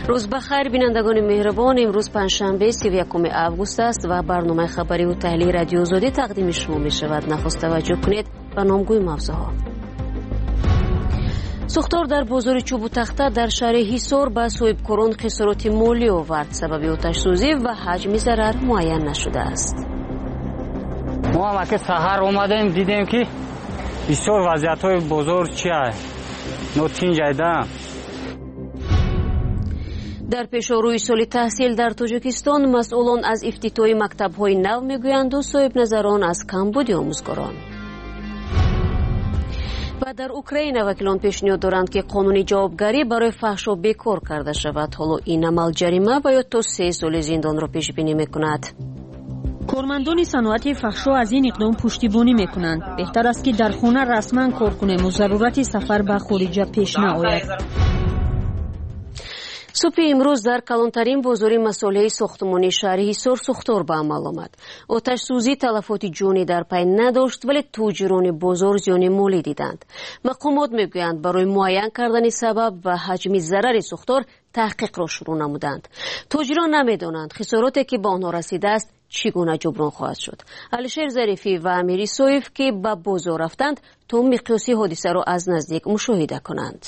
روز بخیر بینندگان مهربان، امروز پنجشنبه 31 آگوست است و برنامه خبری و تحلیل رادیو آزادی تقدیم شما می شود. نخست توجه کنید به نامگوی موضوعها. سوختار در بازار چوب و تخته در شهر هیسور به صاحبکاران خسارات مالی آورد. سبب آتش سوزی و حجم ضرر معین نشده است. ما هم که سحر اومدیم دیدیم که بسیار وضعیت‌های بازار چیه؟ نوتین جایده. در پیشروی سال تحصیل در تاجیکستان مسئولان از افتتاح مکتب‌های نو میگویند و صاحب نظران از کمبود آموزگاران. و در اوکراین وکیلان پیشنهاد دارند که قانون جوابگری برای فحشا بیکار کرده شود. حالا این عمل جریمه و یا تا 3 سال زندان را پیش بینی میکند. کارمندان صنعت فحشا از این اقدام پشتیبانی میکنند. بهتر است که در خانه رسما کار کنیم و ضرورت سفر به خارج پیش نیاید. صبح امروز در کلانترین بازار مصالح ساختمانی شهر هیسور سوختار به عمل آمد. آتش سوزی تلفات جانی در پی نداشت ولی تاجران بازار زیان مالی دیدند. مقامات میگویند برای معین کردن سبب و حجم ضرر سوختار تحقیق را شروع نمودند. تاجران نمیدانند خساراتی که به آنها رسیده است چگونه جبران خواهد شد. علیشیر ظریفی و امیری سویف که به بازار رفتند تا مقیاس حادثه را از نزدیک مشاهده کنند.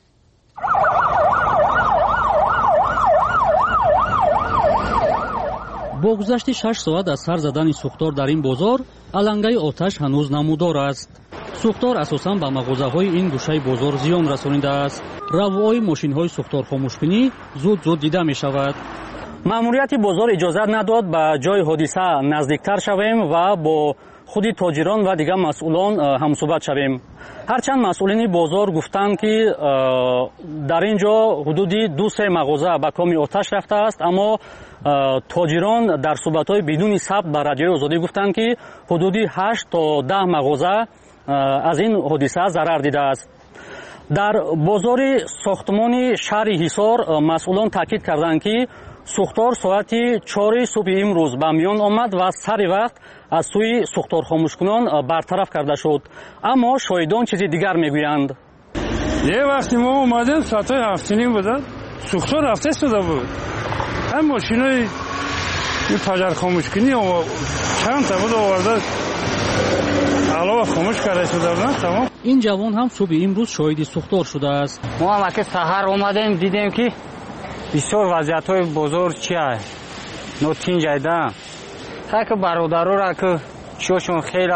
با گذشت 6 ساعت از سر زدن سوختار در این بازار، علنگه آتش هنوز نمودار است. سوختار اساساً به مغازه‌های این گوشه بازار زیان رسانیده است. روای ماشین‌های سوختار خاموشکنی زود دیده می شود. مأموریت بازار اجازه نداد به جای حادثه نزدیکتر شویم و با خود تاجران و دیگر مسئولان همصحبت شویم. هرچند مسئولین بازار گفتند که در اینجا حدودی 2-3 مغازه به کام آتش رفته است، اما تاجران در صحبت‌های بدون ثبت به رادیوی آزادی گفتند که حدودی 8 تا 10 مغازه از این حادثه ضرر دیده است. در بازار ساختمان شهر هیسور مسئولان تاکید کردند که سوختار ساعت 4 صبح امروز به میان آمد و سر وقت از سوی سوختار خاموشکنان برطرف کرده شد، اما شاهدان چیزی دیگر میگویند. یه وقتی ما اومدیم ساعت 7:30 بود، سوختار رفته شده بود. هم ماشینای این پجر خاموشکنی چند تا بود آورده علاوه خاموش کرده شده بود. تمام. این جوان هم صبح امروز شاهد سوختار شده است. ما هم که سحر اومدیم دیدیم که بسیار وضعیت‌های بازار چیه؟ نوتین جایده. که برادرها را که چیاشون خیلی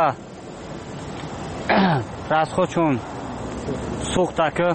رسخوچون سوخته که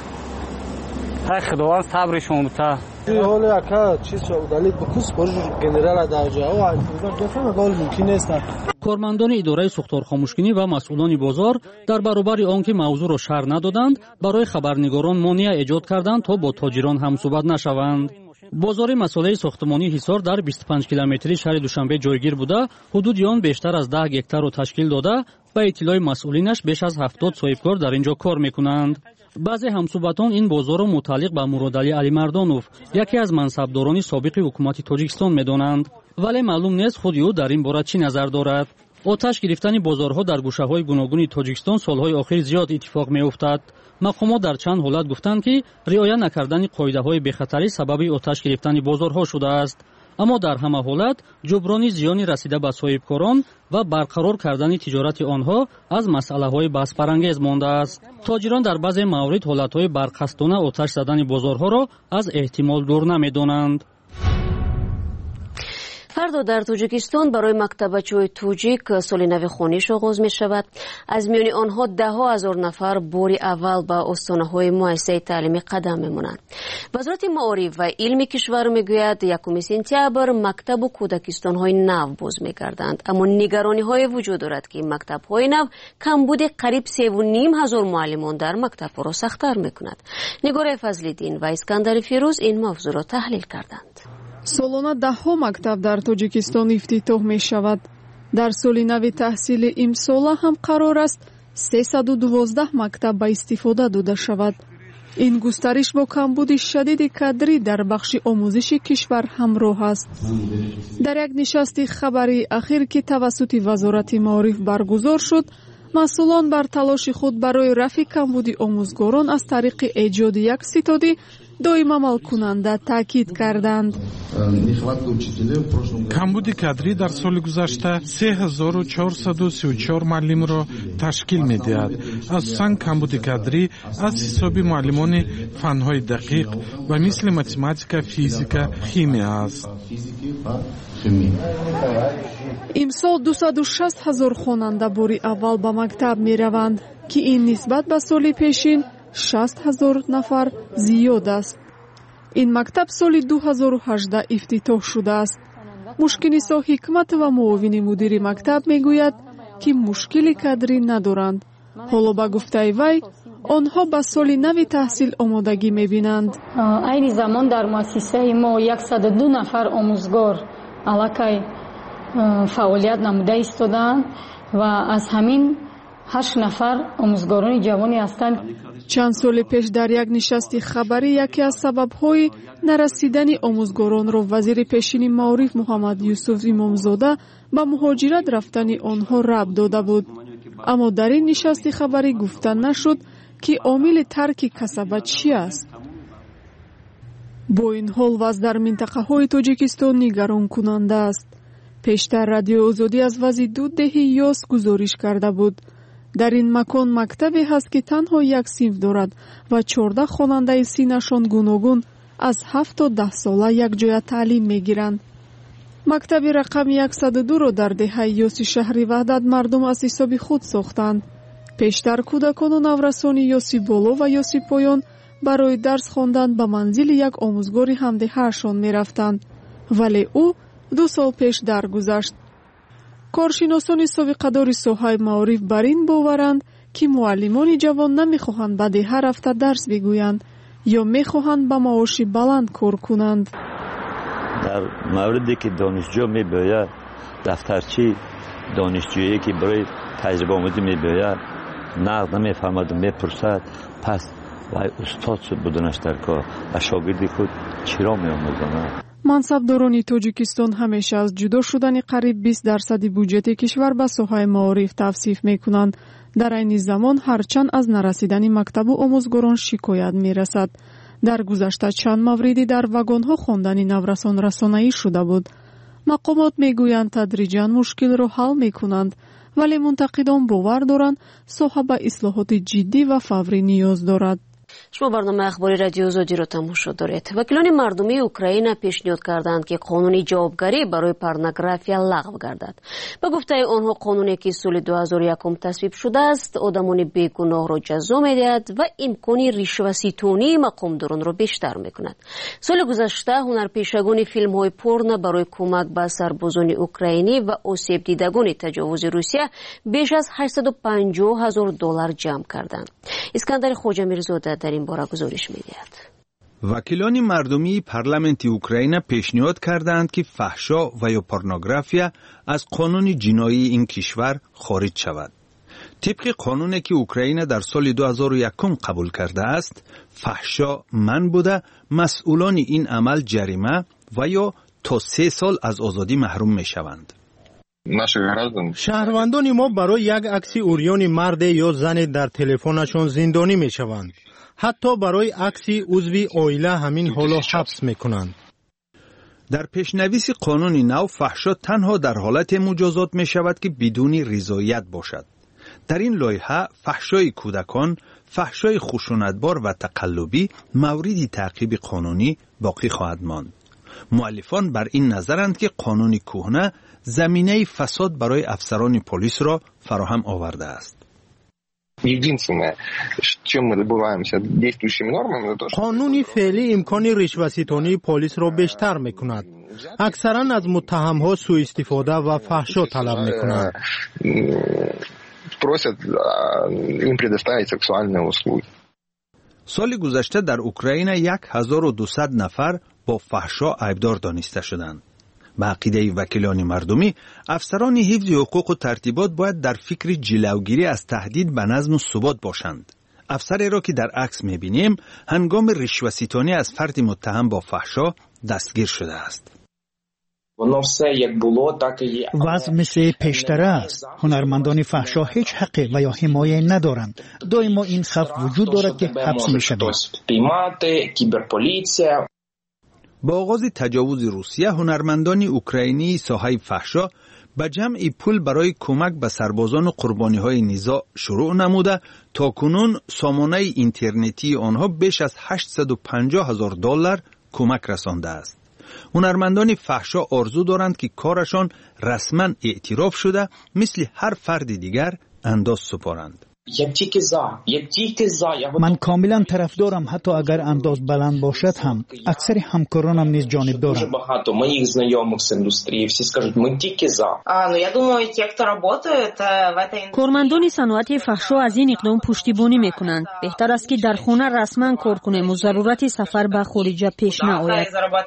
خداوند صبرشون بوده. حالا اکا چیز شدالی بکوس برج گنرال داوجا و گفتم گل ممکن است. کارمندان اداره سوختار خاموشکنی و مسئولان بازار در برابر آنکه موضوع را شرح ندادند برای خبرنگاران مانع ایجاد کردند تا با تاجران همصحبت نشوند. بازار مصالح ساختمانی هیسار در 25 کیلومتری شهر دوشنبه جایگیر بوده، حدود آن بیشتر از 10 هکتار را تشکیل داده. به اطلاع مسئولینش بیش از 70 صاحبکار در اینجا کار میکنند. بعضی همصحبتان این بازار را متعلق به مرادعلی علیمردانوف، یکی از منصبداران سابق حکومت تاجیکستان میدانند، ولی معلوم نیست خود او در این باره چی نظر دارد. آتش گرفتن بازارها در گوشه‌های گوناگون تاجیکستان سالهای اخیر زیاد اتفاق میافتد. مقامات در چند حالت گفتند که رعایت نکردن قاعده‌های بی‌خطری سبب آتش گرفتن بازارها شده است، اما در همه حالت جبران زیانی رسیده به صاحبکاران و برقرار کردن تجارت آنها از مسئله‌های بحث برانگیز مانده است. تاجران در بعضی موارد حالت‌های برقصدانه آتش زدن بازارها را از احتمال دور نمی‌دانند. فردا در تاجیکستان برای مکتبچه‌های تاجیک سال نو خوانیش آغاز می شود. از میان آنها 10,000 نفر بار اول به آستانه‌های مؤسسه تعلیمی قدم می‌مانند. وزارت معارف و علم کشور میگوید 1 سپتامبر مکتب و کودکستان‌های نو باز می‌گردند، اما نگرانی‌های وجود دارد که مکتب‌های نو کمبود قریب 3,500 معلمان در مکتب‌ها را سخت‌تر می‌کند. نگار فضل‌الدین و اسکندر فیروز این موضوع را تحلیل کردند. солона даҳҳо мактаб дар тоҷикистон ифтитоҳ мешавад. дар соли нави таҳсили имсола ҳам қарор аст 312 мактаб ба истифода дода шавад. ин густариш бо камбуди шадиди кадрӣ дар бахши омӯзиши кишвар ҳамроҳ аст. дар як нишасти хабари ахир ки тавассути вазорати маориф баргузор шуд, масъулон бар талоши худ барои рафъи камбуди омӯзгорон аз тариқи эҷоди як ситоди доим амал кунанда таъкид карданд. камбуди кадрӣ дар соли гузашта 3434 муаллимро ташкил медиҳад. асосан камбуди кадрӣ аз ҳисоби муаллимони фанҳои дақиқ ва мисли математика, физика, химия аст. имсол 206 000 хонанда бори аввал ба мактаб мераванд, ки ин нисбат ба соли пешин 60 000 нафар зиёд аст. ин мактаб соли 2018 ифтитоҳ шудааст. мушкиниса ҳикматова муовини мудири мактаб мегӯяд, ки мушкили кадрӣ надоранд. ҳоло ба гуфтаи вай, онҳо ба соли нави таҳсил омодагӣ мебинанд. айни замон дар муассисаи мо 102 нафар омӯзгор аллакай фаъолият намуда истоданд ва аз ҳамин 8 нафар омӯзгорони ҷавоне ҳастанд. чанд соли пеш дар як нишасти хабарӣ яке аз сабабҳои нарасидани омӯзгоронро вазири пешини маориф муҳаммад юсуф имомзода ба муҳоҷират рафтани онҳо рабт дода буд. аммо дар ин нишасти хабарӣ гуфта нашуд, ки омили тарки касаба чӣ аст. бо ин ҳол вазъ дар минтақаҳои тоҷикистон нигаронкунанда аст. пештар радиои озодӣ аз вазъи дуддеҳи ёс гузориш карда буд. дар ин макон мактабе ҳаст, ки танҳо як синф дорад ва 14 хонандаи синашон гуногун аз 7 то 10 сола якҷоя таълим мегиранд. мактаби рақами 102-ро дар деҳаи ёси шаҳри ваҳдат мардум аз ҳисоби худ сохтанд. пештар кӯдакону наврасони ёси боло ва ёси поён барои дарс хондан ба манзили як омӯзгори ҳамдеҳаашон мерафтанд, вале ӯ 2 сол пеш даргузашт. коршиносони совиқадори соҳаи маориф бар ин боваранд, ки муаллимони ҷавон намехоҳанд ба деҳа рафта дарс бигӯянд ё мехоҳанд ба маоши баланд кор кунанд. дар мавриде ки донишҷӯ мебояд дафтарчи донишҷӯе ки барои таҷрибаомӯзӣ мебояд нағд намефаҳмаду мепурсад, пас вай устод шуд будунаш дар кор ва шогирди худ чиро меомӯзонад. мансабдорони тоҷикистон ҳамеша аз ҷудо шудани қариб 20% буҷети кишвар ба соҳаи маориф тавсиф мекунанд. дар айни замон ҳарчанд аз нарасидани мактабу омӯзгорон шикоят мерасад. дар гузашта чанд мавриди дар вагонҳо хондани наврасон расонаӣ шуда буд. мақомот мегӯянд тадриҷан мушкилро ҳал мекунанд, вале мунтақидон бовар доранд соҳа ба ислоҳоти ҷиддӣ ва фаврӣ ниёз дорад. шумо барномаи ахбори радиои озодиро тамошо доред. вакилони мардумии Украина пешниҳод карданд, ки қонуни ҷавобгарӣ барои порнография лағв гардад. ба гуфтаи онҳо, қонуне ки соли 2001 тасвиб шудааст, одамони бегуноҳро ҷазо медиҳад ва имкони ришваситонии мақомдоронро бештар мекунад. соли гузашта ҳунарпешагони филмҳои порно барои кӯмак ба сарбозони украинӣ ва осебдидагони таҷовузи Русия беш аз $850,000 ҷамъ карданд. искандари хоҷамирзода дар ин бора гузориш медиҳад. вакилони мардумии парламенти Украина пешниҳод карданд, ки фаҳшо ва ё порнография аз қонуни ҷиноии ин кишвар хориҷ шавад. тибқи қонуне ки Украина дар соли 2001 қабул кардааст, фаҳшо ман буда масъулони ин амал ҷарима ва ё то 3 сол аз озодӣ маҳрум мешаванд. шаҳрвандони мо барои як акси урёни марде ё зане дар телефонашон зиндонӣ мешаванд. ҳатто барои акси узви оила ҳамин ҳоло ҳабс мекунанд. дар пешнависи қонуни нав фаҳшо танҳо дар ҳолате муҷозот мешавад, ки бидуни ризоят бошад. дар ин лоиҳа фаҳшои кӯдакон, фаҳшои хушунатбор ва тақаллубӣ мавриди таъқиби қонунӣ боқӣ хоҳад монд. муаллифон бар ин назаранд, ки қонуни кӯҳна заминаи фасод барои афсарони полисро фароҳам овардааст. қонуни феълӣ имкони ришваситонии полисро бештар мекунад. аксаран аз муттаҳамҳо сӯистифода ва фаҳшо талаб мекунанд. соли гузашта дар Украина 1200 нафар бо фаҳшо айбдор дониста шуданд. ба ақидаи вакилони мардумӣ, афсарони ҳифзи ҳуқуқу тартибот бояд дар фикри ҷилавгирӣ аз таҳдид ба назму субот бошанд. афсареро ки дар акс мебинем, ҳангоми ришваситонӣ аз фарди муттаҳам бо фаҳшо дастгир шудааст. وضع مثل پیشتر است. هنرمندان فحشا هیچ حقی و یا حمایه ندارند. دائما این خوف وجود دارد که حبس می‌شوند. با آغاز تجاوز روسیه، هنرمندان اوکراینی ساحه فحشا به جمع پول برای کمک به سربازان و قربانی‌های نزاع شروع نموده. تا کنون سامانه اینترنتی آنها بیش از $850,000 کمک رسانده است. هنرمندان فحشا آرزو دارند که کارشان رسما اعتراف شده مثل هر فرد دیگر انداز سپارند. من کاملا طرفدارم، حتی اگر انداز بلند باشد هم. اکثر همکارانم نیز جانب دارند. کارمندان صنعت فحشا از این اقدام پشتیبانی میکنند. بهتر است که در خانه رسما کار کنیم و ضرورت سفر به خارج پیش نیاید.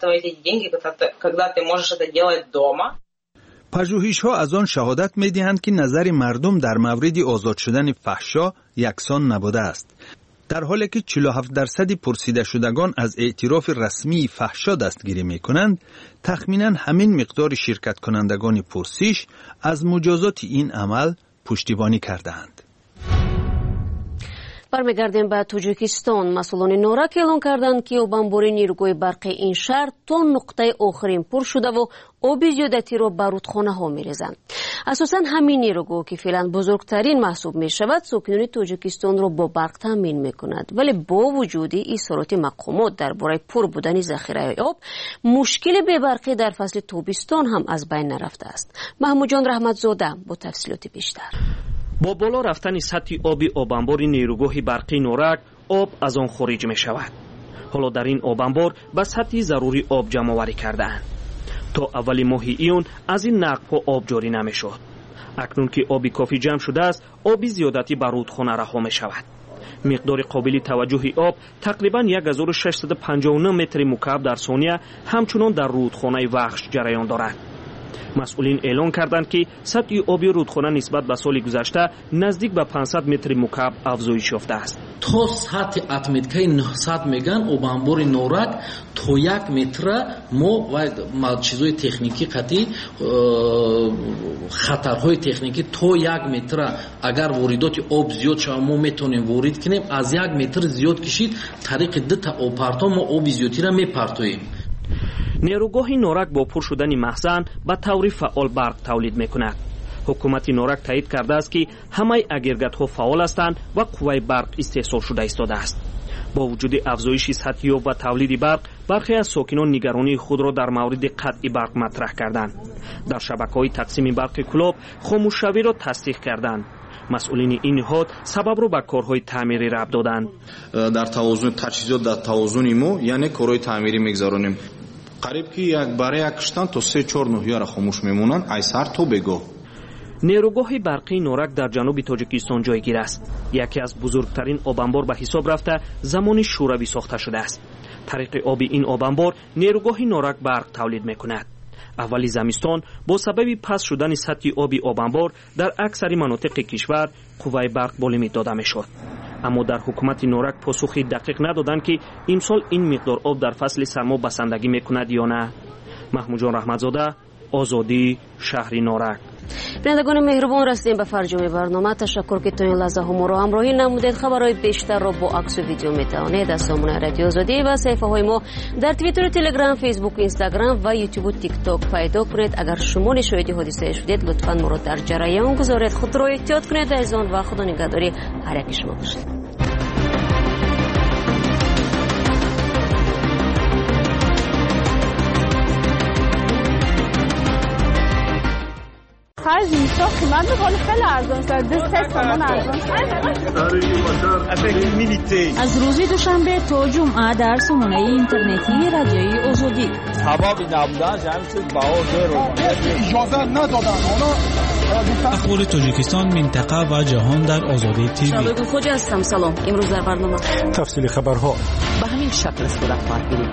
پژوهش‌ها از آن شهادت می‌دهند که نظر مردم در مورد آزاد شدن فحشا یکسان نبوده است. در حالی که 47% پرسیده شدگان از اعتراف رسمی فحشا دستگیری می‌کنند، تخمیناً همین مقدار شرکت کنندگان پرسش از مجازات این عمل پشتیبانی کرده‌اند. برمیگردیم به تاجیکستان. مسئولان نورک اعلام کردند که آبانباری نیروگاه برقی این شهر تا نقطه آخرین پر شده و آب زیادتی را به رودخانه ها می‌ریزند. اساساً همین نیروگاه که فعلا بزرگترین محسوب می شود، ساکنان تاجیکستان را با برق تامین می‌کند. ولی با وجود اصرارات مقامات درباره پر بودن ذخیره آب، مشکل بی‌برقی در فصل تابستان هم از بین نرفته است. محمود جان رحمتزاده با تفصیلات بیشتر. با بالا رفتن سطح آبی آبانبار نیروگاه برقی نورک، آب از آن خارج می شود. حالا در این آبانبار به سطح ضروری آب جمع آوری کرده‌اند. تا اول ماه ایون از این نقب‌ها آب جاری نمی شد. اکنون که آبی کافی جمع شده است، آبی زیادتی بر رودخانه رها می شود. مقدار قابل توجه آب تقریباً 1659 متر مکعب در ثانیه همچنان در رودخانه وخش جریان دارد. مسئولین اعلام کردند که سطح آبی رودخانه نسبت به سال گذشته نزدیک به 500 متر مکعب افزایش یافته است. تا سطح اتمیدکای 900 میگن آبانبار نورک تا 1 متر ما و چیزهای تکنیکی قطعی خطرهای تکنیکی تا 1 متر اگر واردات آب زیاد شود ما میتونیم وارد کنیم. از 1 متر زیاد کشید طریق 2 تا آبپرتو ما آب زیادی را میپرتویم. نیروگاه نورک با پر شدن مخزن به طور فعال برق تولید میکند. حکومت نورک تایید کرده است که همه اگرگات ها فعال هستند و قوه برق استحصال شده ایستاده است. با وجود افزایش سطح آب و تولید برق، برخی از ساکنان نگرانی خود را در مورد قطع برق مطرح کردند. در شبکه‌های تقسیم برق کلاب خاموش شوی را تصدیق کردند. مسئولین این نهاد سبب را به کارهای تعمیری ربط دادند. در توازن تجهیزات در توازن ما یعنی کارهای تعمیری میگذارونیم. قریب که برای یک کشتن تا 3-4 ناحیه خاموش میمونند ایسر تا بگاه. نیروگاه برقی نورک در جنوب تاجیکستان جایگیر است. یکی از بزرگترین آبانبار به حساب رفته زمان شوروی ساخته شده است. طریق آبی این آبانبار نیروگاه نورک برق تولید میکند. اولی زمستان با سبب پس شدن سطح آبی آبانبار در اکثر مناطق کشور قوه برق بالا داده میشد. اما در حکومت نورک پاسخی دقیق ندادند که امسال این مقدار آب در فصل سرما بسندگی میکند یا نه. محمود جان رحمتزاده، آزادی، شهر نورک. بینندگان مهربان، رسیدیم به فرجام برنامه. تشکر که تا این لحظه ما را همراهی نمودید. خبرهای بیشتر را با عکس و ویدیو میتوانید از سامانه رادیو آزادی و صفحه های ما در توییتر، تلگرام، فیسبوک، اینستاگرام و یوتیوب و تیک تاک پیدا کنید. اگر شما شاهد حادثه شدید لطفاً ما را در جریان گذارید. خود را احتیاط کنید. عزیزان و خدا نگهداری هر یک شما باشید. خرج میشه قیمت بقول خیلی ارزان شد. 2 تومان ارزان شد. از روز دوشنبه تا جمعه در سامانه اینترنتی رادیوی آزادی. سبب نبودن جمع شد باور اجازه ندادن. اخبار تاجیکستان، منطقه و جهان در آزادی تیوی. شبکه خوج هستم. سلام. امروز در برنامه تفصیل خبرها به همین شکل صورت فرگیرید.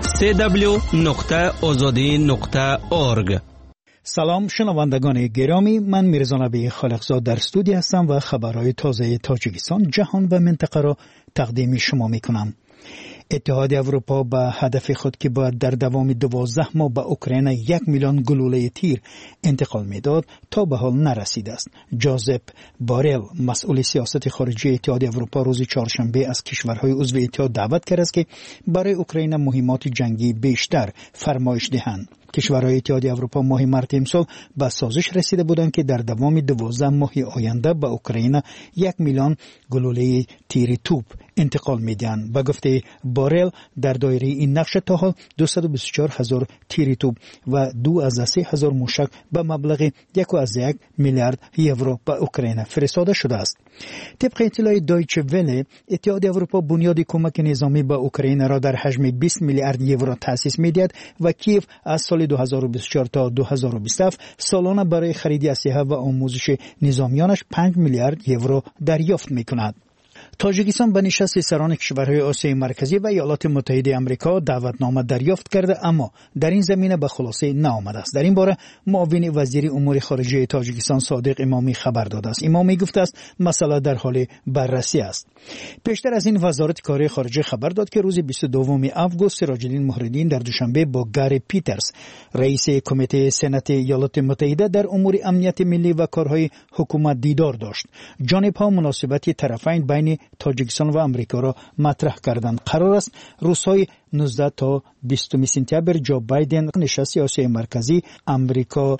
www.azadi.org. سلام شنوندگان گرامی، من میرزا نبی خالقزاد در استودیو هستم و خبرهای تازه تاجیکستان، جهان و منطقه را تقدیم شما میکنم. اتحاد اروپا به هدف خود که باید در دوام 12 ماه به اوکراین 1 میلیون گلوله تیر انتقال میداد تا به حال نرسیده است. جوزپ بارل مسئول سیاست خارجی اتحاد اروپا روز چهارشنبه از کشورهای عضو اتحاد دعوت کرد است که برای اوکراین مهمات جنگی بیشتر فرمایش دهند. کشورهای اتحاد اروپا ماه مارس امسال به سازش رسیده بودند که در دوام 12 ماه آینده به اوکراین 1 میلیون گلوله تیر توپ انتقال میدهند. به گفته بارل در دایره این نقشه تا حال 224,000 تیر توپ و 2,300 موشک به مبلغ 1.1 میلیارد یورو به اوکراین فرستاده شده است. طبق اطلاع دایچه وله، اتحاد اروپا بنیاد کمک نظامی به اوکراین را در حجم 20 میلیارد یورو تأسیس می‌دهد و کیف از سال 2024 تا 2027 سالانه برای خرید اسلحه و آموزش نظامیانش 5 میلیارد یورو دریافت می‌کند. تاجیکستان به نشست سران کشورهای آسیای مرکزی و ایالات متحده آمریکا دعوتنامه دریافت کرده، اما در این زمینه به خلاصه نآمده است. در این باره معاون وزیر امور خارجه تاجیکستان صادق امامی خبر داده است. امامی گفته است مسئله در حال بررسی است. پیشتر از این وزارت کار خارجه خبر داد که روز 22 آگوست سراج‌الدین مهرالدین در دوشنبه با گاری پیترز رئیس کمیته سنات ایالات متحده در امور امنیت ملی و کارهای حکومت دیدار داشت. جانب‌ها مناسبت طرفین بین تاجیکستان و آمریکا را مطرح کردند. قرار است روزهای 19 تا 20 سپتامبر جو بایدن نشست آسیای مرکزی آمریکا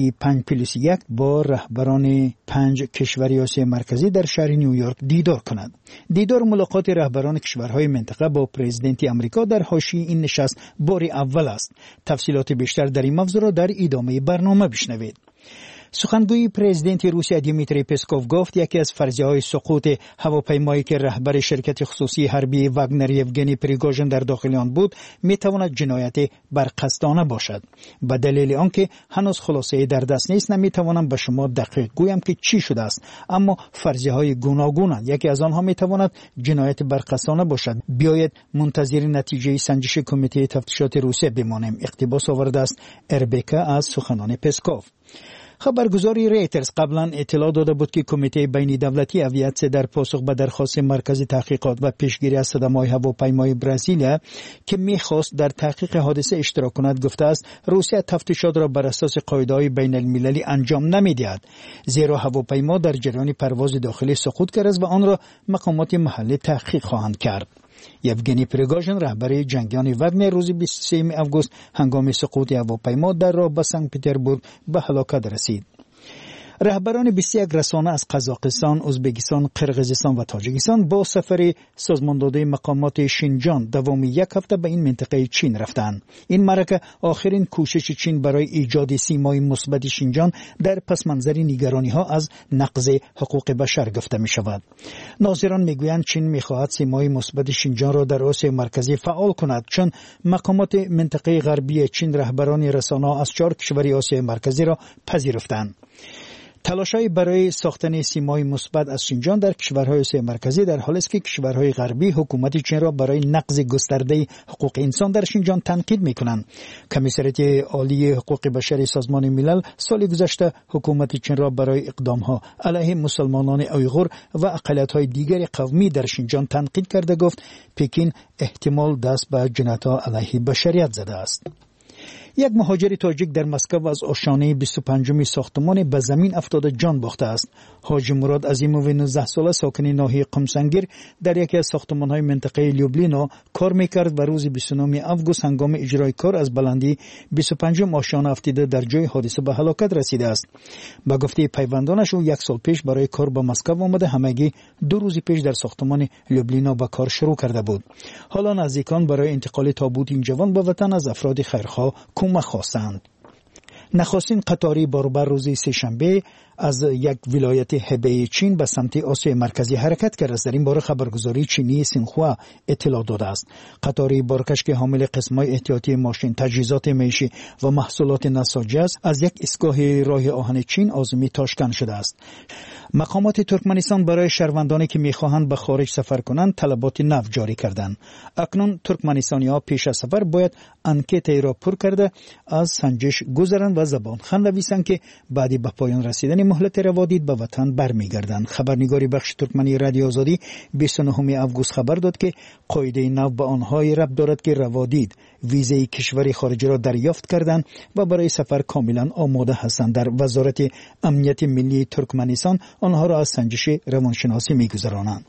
35+1 با رهبران 5 کشور آسیای مرکزی در شهر نیویورک دیدار کند. دیدار ملاقات رهبران کشورهای منطقه با پرزیدنت آمریکا در حاشیه این نشست بار اول است. تفصیلات بیشتر در این موضوع را در ادامه برنامه بشنوید. سخنگوی پرزیدنت روسیه دیمیتری پسکوف گفت یکی از فرضیه‌های سقوط هواپیمایی که رهبر شرکت خصوصی حربی واگنر یوگنی پریگوژن در داخل آن بود میتواند جنایت برقصدانه باشد. به دلیل آنکه هنوز خلاصه در دست نیست نمیتوانم به شما دقیق گویم که چی شده است، اما فرضیه‌های گوناگونند. یکی از آنها میتواند جنایت برقصدانه باشد. بیایید منتظر نتیجه سنجش کمیته تفتیشات روسیه بمانیم، اقتباس آورده است اربکا از سخنان پسکوف. خبرگزاری ریترز قبلا اطلاع داده بود که کمیته بین دولتی اویاتسیه در پاسخ به درخواست مرکز تحقیقات و پیشگیری از صدمه‌های هواپیمای برزیلیا که می‌خواست در تحقیق حادثه اشتراک کند گفته است روسیه تفتیشات را بر اساس قاعده‌های بین المللی انجام نمی‌دهد، زیرا هواپیما در جریان پرواز داخلی سقوط کرده است و آن را مقامات محلی تحقیق خواهند کرد. یوگنی پریگوژن رهبر جنگیان واگنر روز 23 آگوست هنگام سقوط هواپیما در راه به سنت پترزبورگ به هلاکت رسید. رهبران 21 رسانه از قزاقستان، ازبکستان، قرقیزستان و تاجیکستان با سفر سازمانداده مقامات شینجان دوام 1 هفته به این منطقه چین رفتند. این معرکه آخرین کوشش چین برای ایجاد سیمای مثبت شینجان در پس منظر نگرانی‌ها از نقض حقوق بشر گفته می‌شود. ناظران می‌گویند چین می‌خواهد سیمای مثبت شینجان را در آسیای مرکزی فعال کند، چون مقامات منطقه غربی چین رهبران رسانه‌ها از 4 کشور آسیای مرکزی را پذیرفتند. تلاش‌های برای ساختن سیمای مثبت از شینجان در کشورهای آسیای مرکزی در حالی است که کشورهای غربی حکومت چین را برای نقض گسترده حقوق انسان در شینجان تنقید می‌کنند. کمیسریت عالی حقوق بشر سازمان ملل سال گذشته حکومت چین را برای اقدام‌ها علیه مسلمانان اویغور و اقلیت‌های دیگر قومی در شینجان تنقید کرده گفت پکین احتمال دست به جنایت‌ها علیه بشریت زده است. یک مهاجر تاجیک در مسکو از آشیانه 25 ساختمان به زمین افتاده جان باخته است. حاجی مراد عظیموف 19 ساله ساکن ناحیه قمسنگیر در یکی از ساختمان‌های منطقه لیوبلینا کار می‌کرد و روز 29 آگوست هنگام اجرای کار از بلندی 25 آشیانه افتاده در جای حادثه به هلاکت رسیده است. با گفته پیوندانش او 1 سال پیش برای کار به مسکو آمده، همگی 2 روز پیش در ساختمان لیوبلینا به کار شروع کرده بود. حالا نزدیکان برای انتقال تابوت این جوان به وطن از افراد خیرخواه کمک خواستند. نخستین قطاری باربر روز سه‌شنبه از یک ولایت هبه چین به سمت آسیای مرکزی حرکت کرده است. در این باره خبرگزاری چینی سینخوا اطلاع داده است. قطاری بارکش که حامل قسم‌های احتیاطی ماشین، تجهیزات معیشی و محصولات نساجی است، از یک ایستگاه راه آهن چین آزمی تاشکند شده است. مقامات ترکمنستان برای شهروندانی که می‌خواهند به خارج سفر کنند طلبات نو جاری کردند. اکنون ترکمنستانی‌ها پیش از سفر باید انکیتی را پر کرده از سنجش گذرند و زبان خوان نویسند که بعد به پایان رسیدن مهلت روادید به وطن برمیگردند. خبرنگار بخش ترکمنی رادیو آزادی 29 اوگوست خبر داد که قاعده نو به آنهای ربط دارد که روادید ویزه کشور خارجی را دریافت کردند و برای سفر کاملا آماده هستند. در وزارت امنیت ملی ترکمنستان آنها را از سنجش روانشناسی می‌گذرانند.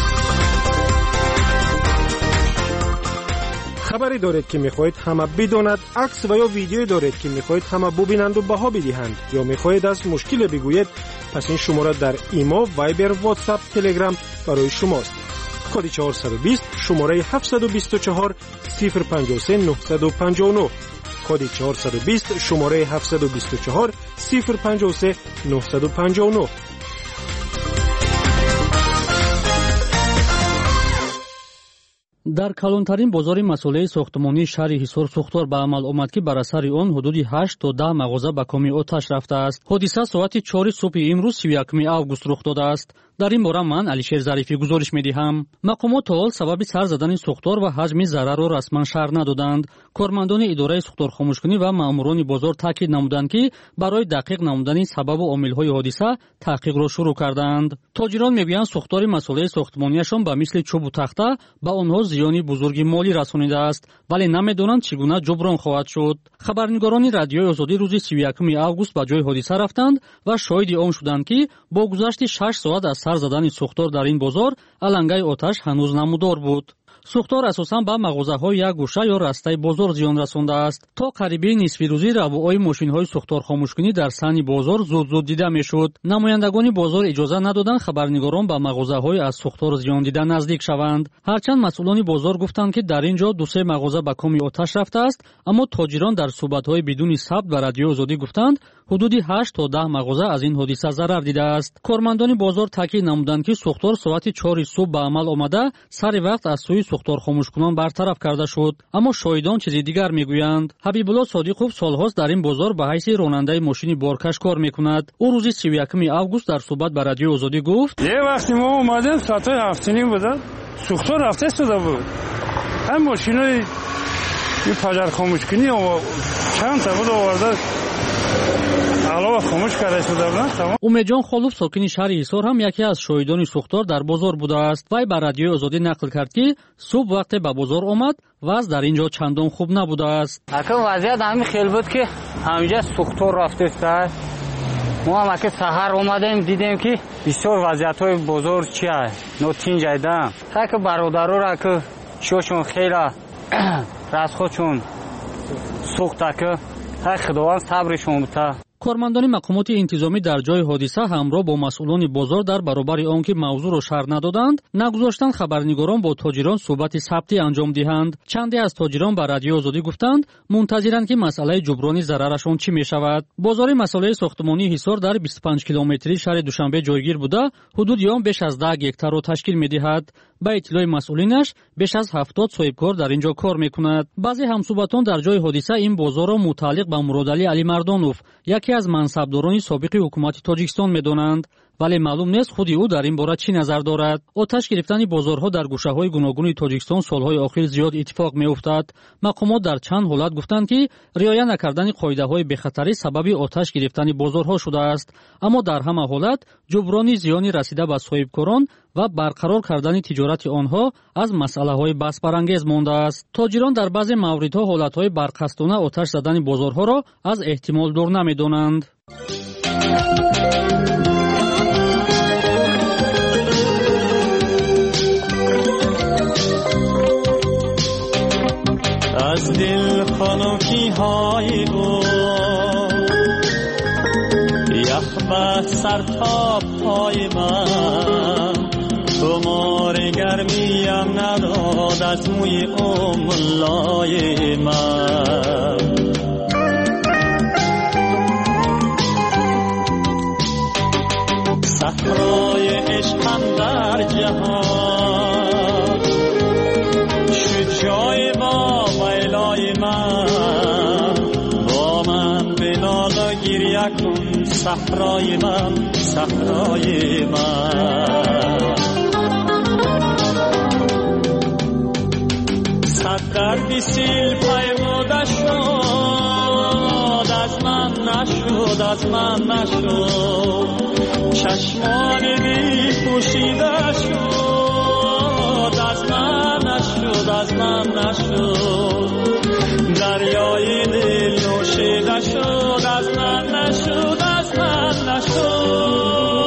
خبری دارید که میخواهید همه بداند، عکس و یا ویدیویی دارید که میخواهید همه ببینند و بها بدهند، یا میخواهید از مشکل بگویید، پس این شماره در ایما، وایبر، واتساپ، تلگرام برای شماست. کد 420 شماره 724 053 959. کد 420 شماره 724 053 959. дар калонтарин бозори масъулаи сохтмонии шаҳри ҳисор сӯхтор ба амал омад ки бар асари он ҳудуди 8 то 10 мағоза ба коми оташ рафтааст. ҳодиса соати 4 субҳи имрӯз 31 август рух додааст. дар ин бора ман алишер зарифӣ гузориш медиҳам. мақомот то ҳол сабаби сар задани сӯхтор ва ҳаҷми зарарро расман шаҳр надоданд. кормандони идораи сӯхторхомӯшкунӣ ва маъмурони бозор таъкид намуданд ки барои дақиқ намудани сабабу омилҳои ҳодиса таҳқиқро шурӯъ карданд. тоҷирон мегӯянд сӯхтори масъулаи сохтмонияшон ба мисли чӯбу тахта ба онҳо зиёни бузурги молӣ расонидааст, вале намедонанд чӣ гуна ҷуброн хоҳад шуд. хабарнигорони радиои озодӣ рӯзи 31 август ба ҷои ҳодиса рафтанд ва шоҳиди он шуданд ки бо гузашти 6 соат аз сар задани сӯхтор дар ин бозор алангаи оташ ҳанӯз намудор буд. сӯхтор асосан ба мағозаҳои як гӯша ё растаи бозор зиён расондааст. то қариби нисфи рӯзӣ равоҳои мошинҳои сӯхторхомӯшкунӣ дар сани бозор зуд дида мешуд. намояндагони бозор иҷоза надоданд хабарнигорон ба мағозаҳои аз сӯхтор зиён дида наздик шаванд. ҳарчанд масъулони бозор гуфтанд ки дар ин ҷо 2-3 мағоза ба коми оташ рафтааст, аммо тоҷирон дар суҳбатҳои бидуни сабт ба радиои озодӣ гуфтанд ҳудуди 8 то 10 мағоза аз ин ҳодиса зарар дидааст. кормандони бозор таъкид намуданд ки сӯхтор соати 4 субҳ ба амал омада сари вақт аз сӯи сӯхторхомӯшкунон бартараф карда шуд, аммо шоҳидон чизи дигар мегӯянд. ҳабибулло содиқов солҳост дар ин бозор ба ҳайси ронандаи мошини боркаш кор мекунад. ӯ рӯзи 31 август дар суҳбат ба радиои озодӣ гуфт: یه وقتی ما اومدیم ساعت‌های 7:30 بودن سوختار رفته شده بود هم ماشینای این پجر خاموشکنی چند تا بود آورده علاوه خاموش کرده شده بودن. умедҷон холуф сокини шаҳри ҳисор ҳам яке аз шоҳидони сӯхтор дар бозор будааст. вай ба радиои озодӣ нақл кард ки субҳ вақте ба бозор омад вазъ дар ин ҷо чандон хуб набудааст. акн вазъият ҳамин хел буд ки ҳаминҷа сӯхтор рафтеста. мо ҳам аки саҳар омадем дидем ки бисёр вазъиятҳои бозор чи аст нотинҷ айдам. таки бародарора ки чиёшон хела растхочон сӯхта ки ҳай худованд сабришон бута. кормандони мақомоти интизомӣ дар ҷои ҳодиса ҳамроҳ бо масъулони бозор дар баробари он ки мавзӯъро шарҳ надоданд, нагузоштанд хабарнигорон бо тоҷирон суҳбати сабтӣ анҷом диҳанд. чанде аз тоҷирон ба радиои озодӣ гуфтанд мунтазиранд ки масъалаи ҷуброни зарарашон чӣ мешавад. бозори масъулаи сохтмонии ҳисор дар 25 километрии шаҳри душанбе ҷойгир буда ҳудуди он беш аз 10 гектарро ташкил медиҳад. ба иттилои масъулинаш беш аз 70 соҳибкор дар ин ҷо кор мекунад. баъзе ҳамсуҳбатон дар ҷои ҳодиса ин бозорро мутааллиқ ба Муродалӣ Алимардонов, яке аз мансабдорони собиқи ҳукумати Тоҷикистон медонанд, вале маълум нест худи ӯ дар ин бора чӣ назар дорад. оташ гирифтани бозорҳо дар гӯшаҳои гуногуни Тоҷикистон солҳои охир зиёд иттифоқ меуфтад. мақомот дар чанд ҳолат гуфтанд ки риоя накардани қоидаҳои бехатарӣ сабаби оташ гирифтани бозорҳо шудааст, аммо дар ҳама ҳолат ҷуброни зиёни расида ба соҳибкорон ва барқарор кардани тиҷорати онҳо аз масъалаҳои баҳсбарангез мондааст. тоҷирон дар баъзе мавридҳо ҳолатҳои барқасдона оташ задани бозорҳоро аз эҳтимол дур намедонанд. از دل خنکی های او یخ بر سر تا پای من خمار گرمیم نداد از موی املای من صحرای عشقم در جهان شد جای با ویلای من با من بنال و گریه کن صحرای من صحرای من صد دردی سیل پیموده شد از من نشد چشمان بی پوشیده شد، از من نشد، از من نشد. دریای دل نوشیده شد، از من نشد، از من نشد.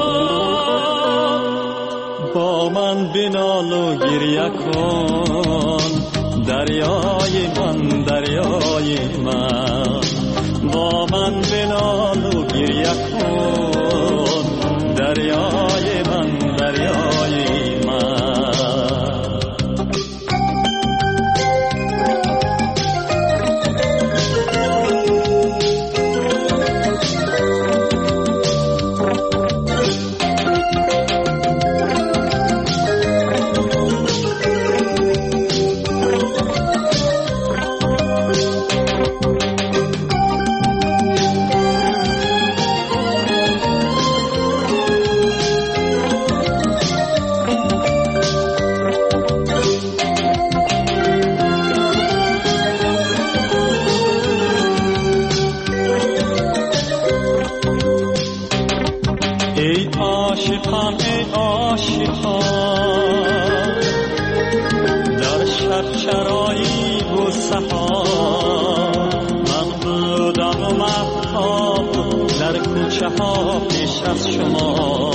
با من بنال و گریه کن دریای من، دریای من. با من بنال و گریه کن دریای من، دریای من. در شرچرایی و سحاب من بودم و مهتاب در کوچه ها پیش از شما.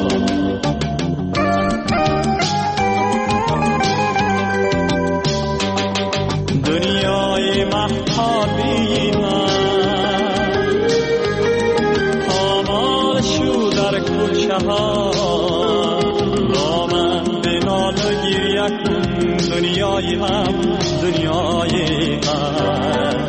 دنیای مهتابی من پامال شو در کوچه ها. دنیای من، دنیای من.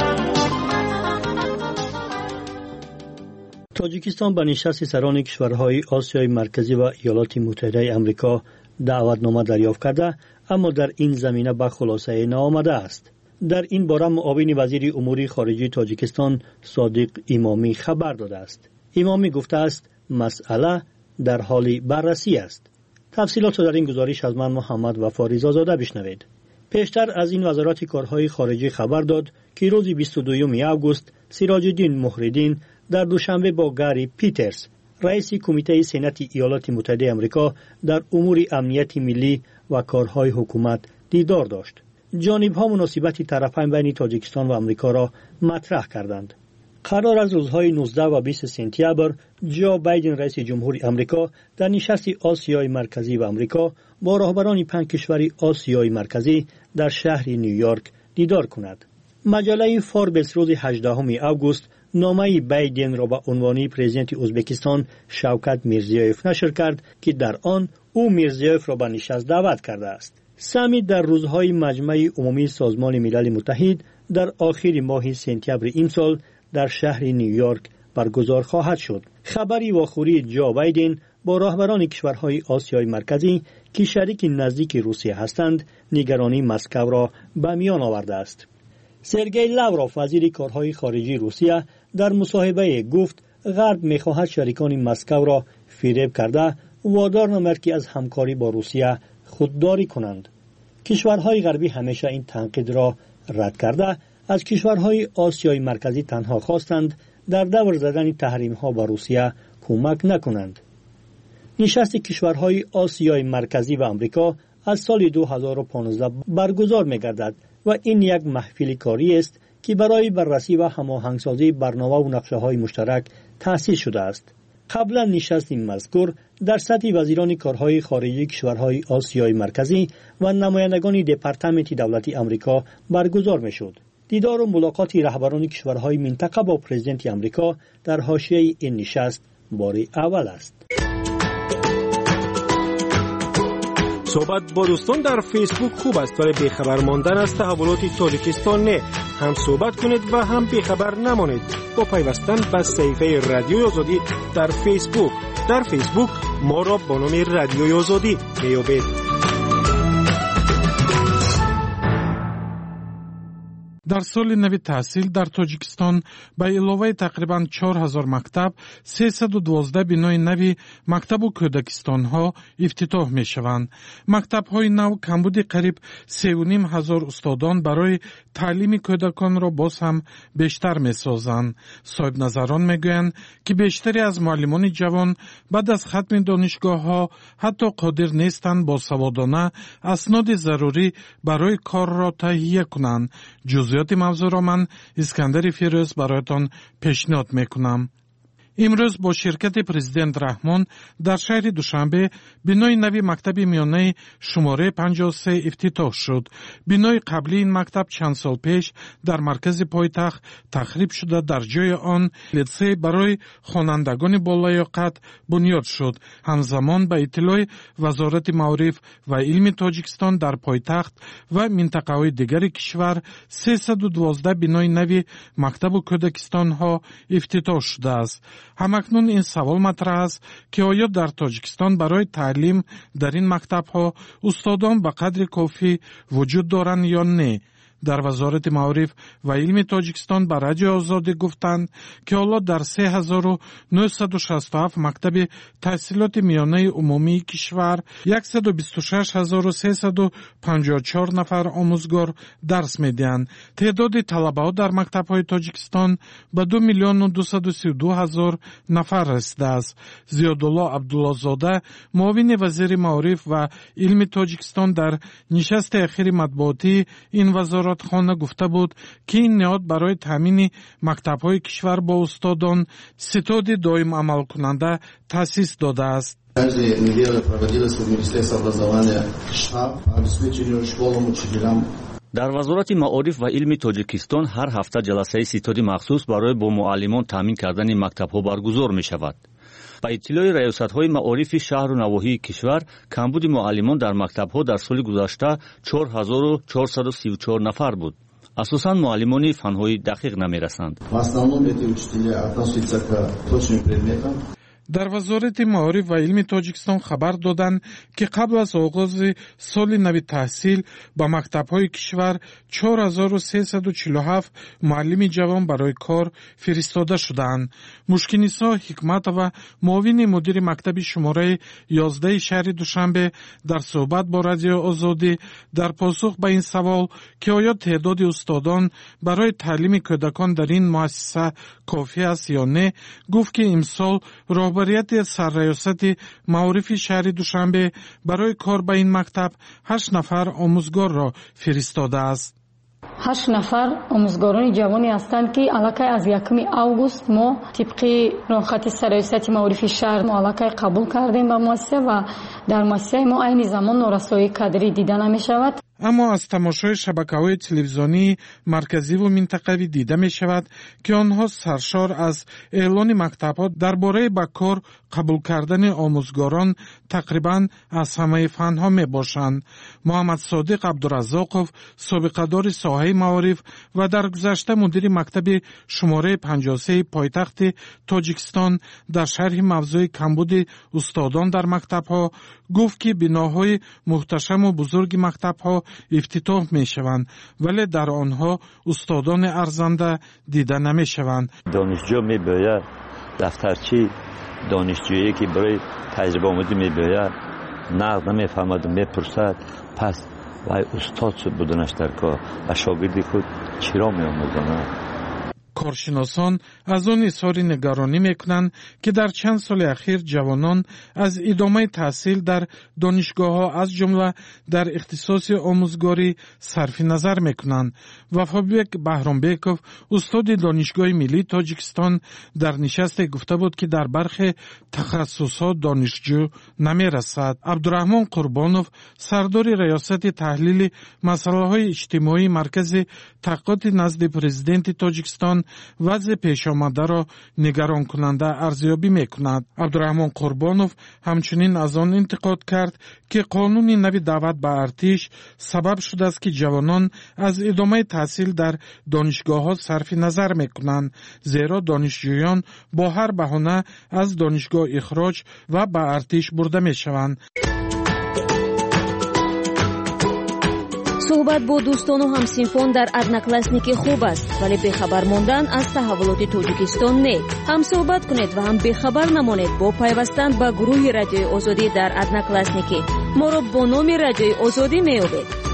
تاجیکستان به نشست سران کشورهای آسیای مرکزی و ایالات متحده آمریکا دعوتنامه دریافت کرده، اما در این زمینه به خلاصه نآمده است. در این باره معاون وزیر امور خارجه تاجیکستان صادق امامی خبر داده است. امامی گفته است مسئله در حال بررسی است. تفصیلات در این گزارش از من محمد وفا رضازاده بشنوید. پیشتر از این وزارت کارهای خارجه خبر داد که روز 22 آگوست سراج الدین محردین در دوشنبه با گری پیترز رئیس کمیته سنت ایالات متحده آمریکا در امور امنیت ملی و کارهای حکومت دیدار داشت. جانب‌ها مناسبت طرفین بین تاجیکستان و آمریکا را مطرح کردند. قرار از روزهای 19 و 20 سپتامبر جو بایدن رئیس جمهوری آمریکا در نشست آسیای مرکزی و آمریکا با رهبران 5 کشور آسیای مرکزی در شهر نیویورک دیدار کند. مجله فوربس روز 18 آگوست نامه بایدن را با عنوان پرزیدنت ازبکستان شوکت میرزیوف نشر کرد که در آن او میرزیوف را به نشست دعوت کرده است. سمیت در روزهای مجمع عمومی سازمان ملل متحد در آخر ماه سپتامبر امسال در شهر نیویورک برگزار خواهد شد. خبری واخوری جو بایدن با رهبران کشورهای آسیای مرکزی که شریک نزدیک روسیه هستند نگرانی مسکو را به میان آورده است. سرگئی لاوروف وزیر کارهای خارجی روسیه در مصاحبه گفت غرب می‌خواهد شریکان مسکو را فریب کرده وادار نماید که از همکاری با روسیه خودداری کنند. کشورهای غربی همیشه این تنقید را رد کرده از کشورهای آسیای مرکزی تنها خواستند در دور زدن تحریم‌ها با روسیه کمک نکنند. نشست کشورهای آسیای مرکزی و آمریکا از سال 2015 برگزار می‌گردد و این یک محفل کاری است که برای بررسی و هماهنگسازی برنامه و نقشه‌های مشترک تأسیس شده است. قبلا نشست مذکور در سطح وزیران کارهای خارجی کشورهای آسیای مرکزی و نمایندگان دپارتمنت دولتی آمریکا برگزار می‌شد. دیدار و ملاقات رهبران کشورهای منطقه با پرزیدنت آمریکا در حاشیه این نشست بار اول است. صحبت با دوستان در فیسبوک خوب است ولی بیخبر ماندن از تحولات تاجیکستان نه. هم صحبت کنید و هم بیخبر نمانید با پیوستن به صفحه رادیوی آزادی در فیسبوک. در فیسبوک ما را با نام رادیوی آزادی میابید. дар соли нави таҳсил дар тоҷикистон ба иловаи тақрибан 4000 мактаб 312 бинои нави мактабу кӯдакистонҳо ифтитоҳ мешаванд. мактабҳои нав камбуди қариб 3500 устодон барои таълими кӯдаконро боз ҳам бештар месозанд. соҳибназарон мегӯянд ки бештари аз муаллимони ҷавон баъд аз хатми донишгоҳҳо ҳатто қодир нестанд босаводона асноди зарурӣ барои корро таҳия кунанд. ҷузъиёти мавзӯъро ман искандари фирӯз бароятон пешниҳод мекунам. имрӯз бо ширкати президент раҳмон дар шаҳри душанбе бинои нави мактаби миёнаи шумораи 53 ифтитоҳ шуд. бинои қаблии ин мактаб чанд сол пеш дар маркази пойтахт тахриб шуда дар ҷои он литсей барои хонандагони болаёқат бунёд шуд. ҳамзамон ба иттилои вазорати маориф ва илми тоҷикистон дар пойтахт ва минтақаҳои дигари кишвар 312 бинои нави мактабу кӯдакистонҳо ифтитоҳ шудааст. ҳамакнун ин савол матраҳ аст ки оё дар тоҷикистон барои таълим дар ин мактабҳо устодон ба қадри кофӣ вуҷуд доранд ё не? дар вазорати маориф ва илми тоҷикистон ба радиои озодӣ гуфтанд ки ҳоло дар 3967 мактаби таҳсилоти миёнаи умумии кишвар 126354 нафар омӯзгор дарс медиҳанд. теъдоди талабаҳо дар мактабҳои тоҷикистон ба 2,232,000 нафар расидааст. зиёдулло абдуллозода муовини вазири маориф ва илми тоҷикистон дар нишасти ахири матбуотии ин вазорат خانه گفته بود که این نهاد برای تامین مکتب‌های کشور با استادان ستاد دائم عمل کننده تأسیس داده است. Каждая неделя проводилась в Министерстве образования штаб по обеспечению школам учителям. дар вазорати маориф ва илми тоҷикистон ҳар ҳафта ҷаласаи ситоди махсус барои бо муаллимон таъмин кардани мактабҳо баргузор мешавад. ба иттилои раёсатҳои маорифи шаҳру навоҳии кишвар камбуди муаллимон дар мактабҳо дар соли гузашта 4434 нафар буд. асосан муаллимони фанҳои дақиқ намерасанд. дар вазорати маориф ва илми тоҷикистон хабар доданд ки қабл аз оғози соли нави таҳсил ба мактабҳои кишвар 4347 муаллими ҷавон барои кор фиристода шудаанд. мушкинисо ҳикматова муовини мудири мактаби шумораи 11 шаҳри душанбе дар суҳбат бо радиои озодӣ дар посух ба ин савол ки оё теъдоди устодон барои таълими кӯдакон дар ин муассиса кофӣ аст ё не, гуфт ки имсол роҳбарияти сарраёсати маорифи шаҳри душанбе барои кор ба ин мактаб 8 нафар омӯзгорро фиристодааст. 8 нафар омӯзгорони ҷавоне ҳастанд ки аллакай аз 1 август мо тибқи роҳхати сарраёсати маорифи шаҳр мо аллакай қабул кардем ба муассиса ва дар муассисаи мо айни замон норасоии кадрӣ дида намешавад. аммо аз тамошои шабакаҳои телевизионии марказиву минтақавӣ дида мешавад ки онҳо саршор аз эълони мактабҳо дар бораи ба кор қабул кардани омӯзгорон тақрибан аз ҳамаи фанҳо мебошанд. муҳаммад содиқ абдураззоқов собиқадори соҳаи маориф ва дар гузашта мудири мактаби шумораи 53 пойтахти тоҷикистон дар шарҳи мавзӯи камбуди устодон дар мактабҳо гуфт ки биноҳои муҳташаму бузурги мактабҳо ифтитоҳ мешаванд, вале дар онҳо устодони арзанда дида намешаванд. донишҷӯ мебояд дафтарчи донишҷӯе ки барои таҷрибаомӯзӣ мебояд нағз намефаҳмаду мепурсад, пас вай устод шуд буданаш дар кор ва шогирди худ чиро меомӯзонад. коршиносон аз он изҳори нигаронӣ мекунанд ки дар чанд соли ахир ҷавонон аз идомаи таҳсил дар донишгоҳҳо аз ҷумла дар ихтисоси омӯзгорӣ сарфи назар мекунанд. вафобек баҳромбеков устоди донишгоҳи миллии тоҷикистон дар нишасте гуфта буд ки дар бархе тахассусҳо донишҷӯ намерасад. абдураҳмон қурбонов сардори раёсати таҳлили масъалаҳои иҷтимоии маркази таҳқиқоти назди президенти тоҷикистон вазъи пешомадаро нигаронкунанда арзёбӣ мекунад. абдураҳмон қурбонов ҳамчунин аз он интиқод кард ки қонуни нави даъват ба артиш сабаб шудааст ки ҷавонон аз идомаи таҳсил дар донишгоҳҳо сарфи назар мекунанд, зеро донишҷӯён бо ҳар баҳона аз донишгоҳ ихроҷ ва ба артиш бурда мешаванд. صحبت با دوستان و همسینفان در ادناکلاسنیکی خوب است، ولی بخبر ماندن از تحولات تاجیکستان نه. هم صحبت کنید و هم بخبر نمانید با پیوستن به گروه رادیوی آزادی در ادناکلاسنیکی. ما را با نام رادیوی آزادی می‌یابید.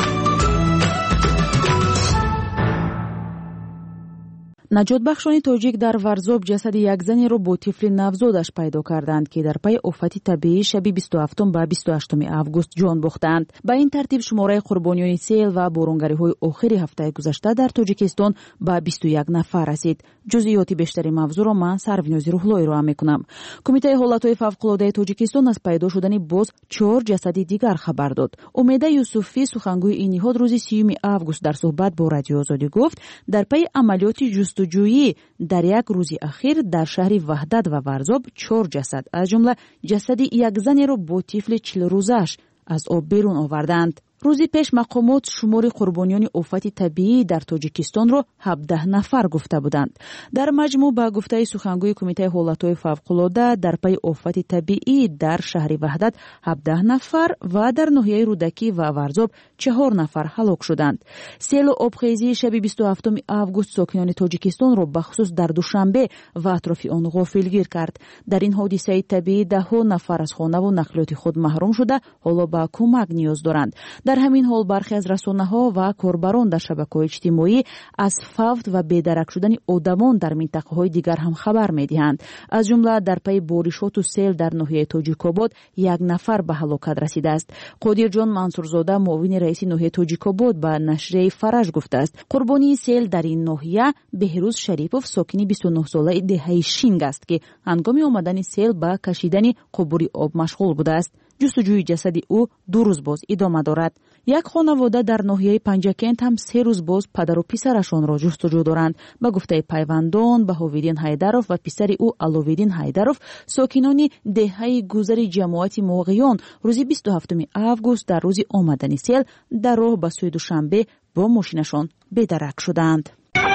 نجات بخشان تاجیک در ورزاب جسد یک زنی را با طفل نوزادش پیدا کردند که در پی آفت طبیعی شب 27 به 28 آگوست جان باختند. به این ترتیب شماره قربانیان سیل و بارانگری‌های آخر هفته گذشته در تاجیکستان به 21 نفر رسید. جزئیات بیشتری موضوع را من سرویناز روحلویی ارائه می‌کنم. کمیته حالت‌های فوق‌العاده تاجیکستان از پیدا شدن باز 4 جسد دیگر خبر داد. امیده یوسفی سخنگوی این نهاد روز 30 آگوست در صحبت با رادیو آزادی گفت در پی عملیات جویی در یک روز اخیر در شهر وحدت و ورزاب 4 جسد از جمله جسد یک زن را با طفل 40 روزش از آب بیرون آوردند. روزی پیش مقامات شمار قربانیان آفت طبیعی در تاجیکستان را 17 نفر گفته بودند. در مجموع با گفته سخنگوی کمیته حالت‌های فوق‌العاده در پی آفت طبیعی در شهر وحدت 17 نفر و در ناحیه رودکی و ورزاب 4 نفر هلاک شدند. سیل و آبخیزی شب 27 آگوست ساکنان تاجیکستان را بخصوص در دوشنبه و اطراف آن غافلگیر کرد. در این حادثه طبیعی 10 نفر از خانه و نقلیات خود محروم شده حالا به کمک نیاز دارند. در همین حال برخی از رسانه‌ها و کاربران در شبکه‌های اجتماعی از فوت و بی‌درک شدن آدمان در منطقه‌های دیگر هم خبر می‌دهند. از جمله در پی بارشات و سیل در ناحیه تاجیک‌آباد 1 نفر به هلاکت رسیده است. قادر جان منصورزاده معاون رئیس ناحیه تاجیک‌آباد به نشریه فرج گفته است قربانی سیل در این ناحیه بهروز شریپوف ساکن 29 ساله دهه شینگ است که هنگام آمدن سیل به کشیدن قبور آب مشغول بوده است. جستجوی جسد او 2 روز باز ادامه دارد. یک خانواده در ناحیه پنجکент هم 3 روز باز پدر و پسرشان را جستجو دارند. به گفته پیوندان بهاویدین حیدروف و پسر او علویدین حیدروف ساکنان دهه گذر جماعت موقعیان روز 27 آگوست در روز آمدن سیل در راه به سوی دوشنبه با ماشینشان بی‌درک شدند.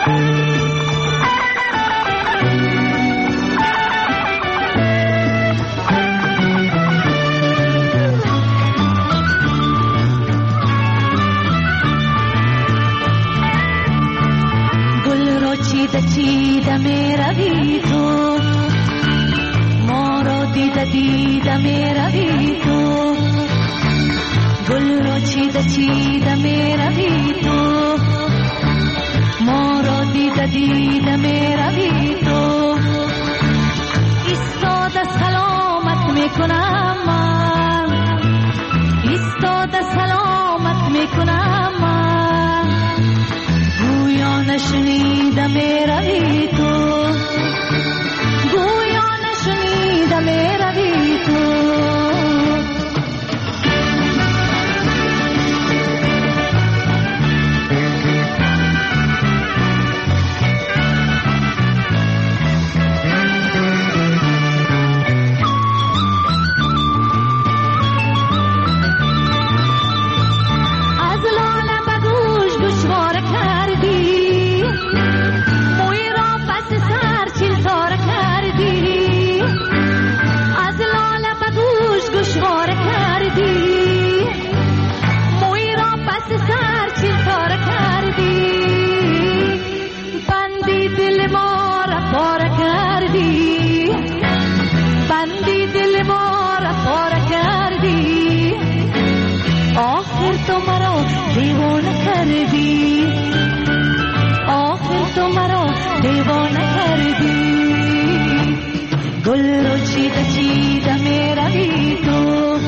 چیده میروی تو ما را دیده میروی تو گل را چیده میروی تو ما را دیده میروی تو ایستاده سلامت میکنم من ایستاده سلامت میکنم من گویا نشنیده میروی تو گویا نشنیده میروی تو گل رو چیده میروی تو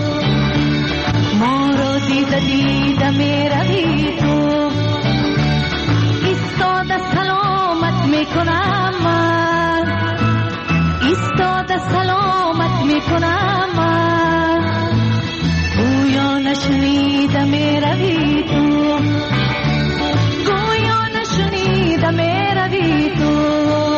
ما رو دیده میروی تو ایستاده سلامت میکنم من ایستاده سلامت میکنم من گویا نشنیده میروی تو گویا نشنیده میروی تو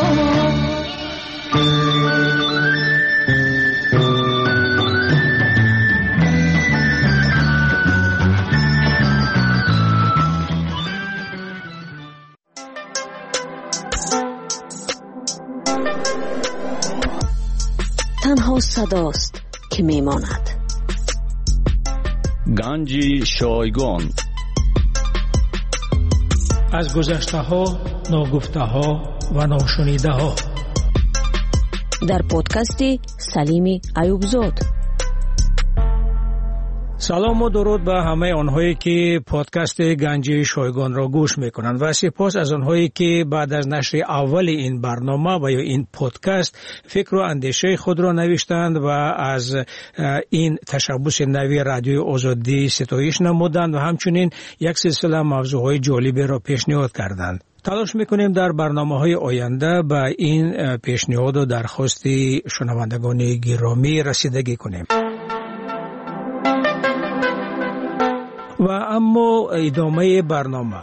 تنها صداست که میماند. گنج شایگان از گذشته‌ها، ناگفته‌ها و ناشنیده‌ها. در پادکست سلیم ایوبزاد. سلام و درود به همه آنهایی که پادکست گنج شایگان را گوش میکنند و سپاس از آنهایی که بعد از نشر اول این برنامه و یا این پادکست فکر و اندیشه خود را نوشتند و از این تشبث نوی رادیوی آزادی ستایش نمودند و همچنین یک سلسله موضوعهای جالبی را پیشنهاد کردند. تلاش میکنیم در برنامه‌های آینده به این پیشنهاد و درخواست شنوندگان گرامی رسیدگی کنیم. و اما ادامه برنامه.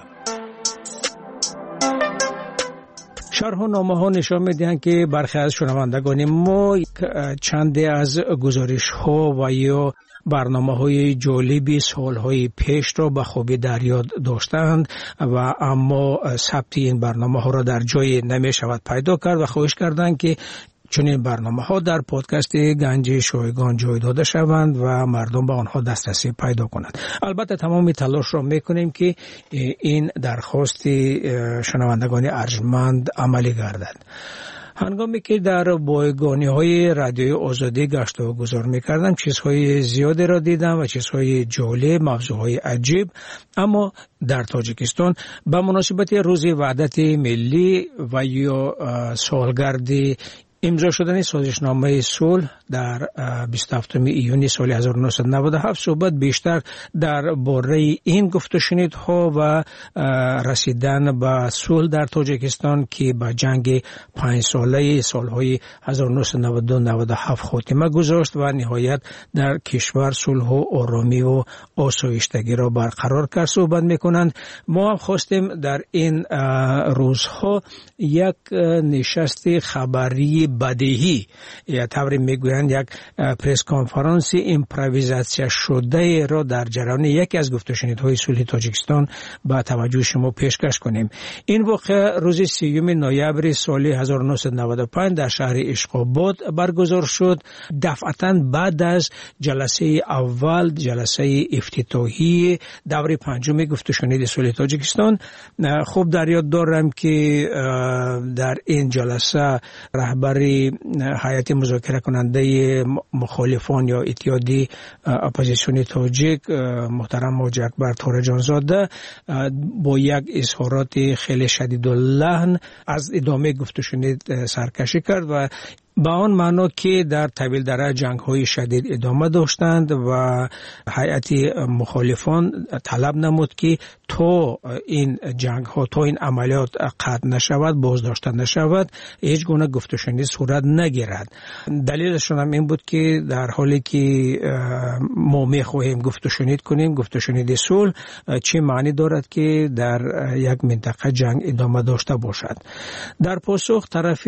شرح و نامه ها نشان میدهند که برخی از شنوندگان ما چندی از گزارش ها و یا برنامه های جالبی سالهای پیش را به خوبی در یاد داشتند و اما ثبت این برنامه ها را در جای نمی شود پیدا کرد و خواهش کردند که چنین برنامه ها در پادکست گنج شایگان جای داده شوند و مردم به آنها دسترسی پیدا کنند. البته تمام تلاش را میکنیم که این درخواست شنوندگان ارجمند عملی گردد. هنگامی که در بایگانی های رادیوی آزادی گشت و گذار میکردم چیزهای زیادی را دیدم و چیزهای جالب، موضوعهای عجیب. اما در تاجیکستان به مناسبت روز وحدت ملی و یا سالگرد امضا شدن سازشنامه صلح در 27 ایونی سال 1997 صحبت بیشتر در باره این گفت و شنیدها و رسیدن به صلح در تاجیکستان که با جنگ 5 ساله سالهای 1992-97 خاتمه گذاشت و نهایت در کشور صلح و آرامی و آسایشتگی را برقرار کرد صحبت میکنند. ما هم خواستیم در این روزها یک نشست خبری بدیهی یا طوری میگویند یک پرس کنفرانس ایمپرویزاسیا شده را در جریان یکی از گفت و شنیدهای صلح تاجیکستان به توجه شما پیشکش کنیم. این واقعه روز 30 نوامبر سال 1995 در شهر اشقاباد برگزار شد، دفعتاً بعد از جلسه اول، جلسه افتتاحی دوره پنجم گفت و شنید صلح تاجیکستان. خوب در یاد دارم که در این جلسه رهبر هیئت مذاکره کننده مخالفان یا اتحادیه اپوزیسیون تاجیک محترم حاجی اکبر تورجانزاده با یک اظهارات خیلی شدید اللحن از ادامه گفت و شنید سرکشی کرد و به آن معنا که در طویل دره جنگ های شدید ادامه داشتند و هیئت مخالفان طلب نمود که تا این جنگ ها، تا این عملیات قطع نشود، بازداشته نشود، هیچ گونه گفت و شنید صورت نگیرد. دلیلشون هم این بود که در حالی که ما میخواهیم گفت و شنید کنیم، گفت و شنید صلح چه معنی دارد که در یک منطقه جنگ ادامه داشته باشد. در پاسخ طرف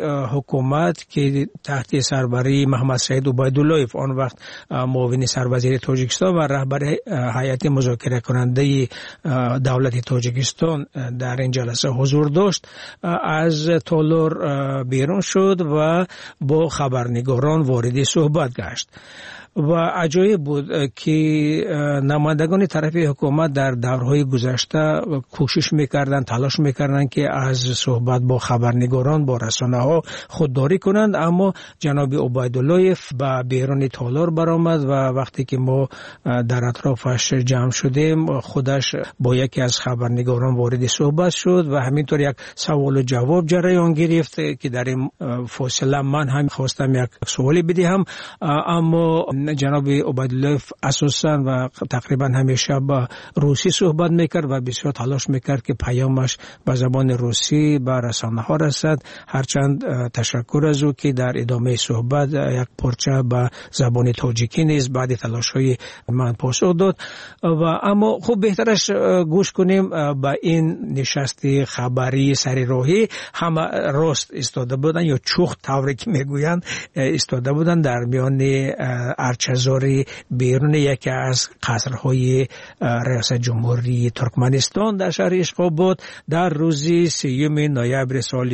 حکومت که تحت سربری محمد سعید عبیداللهیف آن وقت معاون سروزیر تاجیکستان و رهبر هیئت مذاکره کننده دولت تاجیکستان در این جلسه حضور داشت، از تالار بیرون شد و با خبرنگاران وارد صحبت گشت و عجایب بود که نمایندگان طرف حکومت در دورهای گذشته کوشش میکردند، تلاش میکردند که از صحبت با خبرنگاران، با رسانه ها خودداری کنند، اما جناب عبیداللهیف به بیرون تالار برآمد و وقتی که ما در اطرافش جمع شدیم خودش با یکی از خبرنگاران وارد صحبت شد و همینطور یک سوال و جواب جریان گرفت که در این فاصله من هم خواستم یک سوالی بدهم، اما جناب عبیداللهیف اساساً و تقریبا همیشه با روسی صحبت میکرد و بسیار تلاش میکرد که پیامش به زبان روسی به رسانه ها رسد. هرچند تشکر از او که در ادامه صحبت یک پارچه به زبان تاجیکی نیز بعد تلاش های من پاسخ داد و اما خوب بهترش گوش کنیم به این نشست خبری سری راهی. همه راست استاده بودن یا چوخ طوری که میگویند استاده بودن در میان ارچه‌زاری بیرون یکی از قصرهای ریاست جمهوری ترکمنستان در شهر اشقاباد در روز 3 نوامبر سال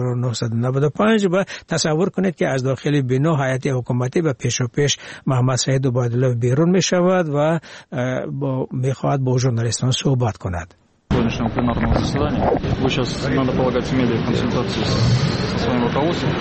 1995 و تصور کنید که از داخل بنا هیئت حکومتی به پیش و پیش محمد سعید عبیدالله بیرون می شود و میخواهد با ژورنالیستان صحبت کند. сегодняшнего пленарного заседания. Вы сейчас, надо полагать, имели консультации со своим руководством.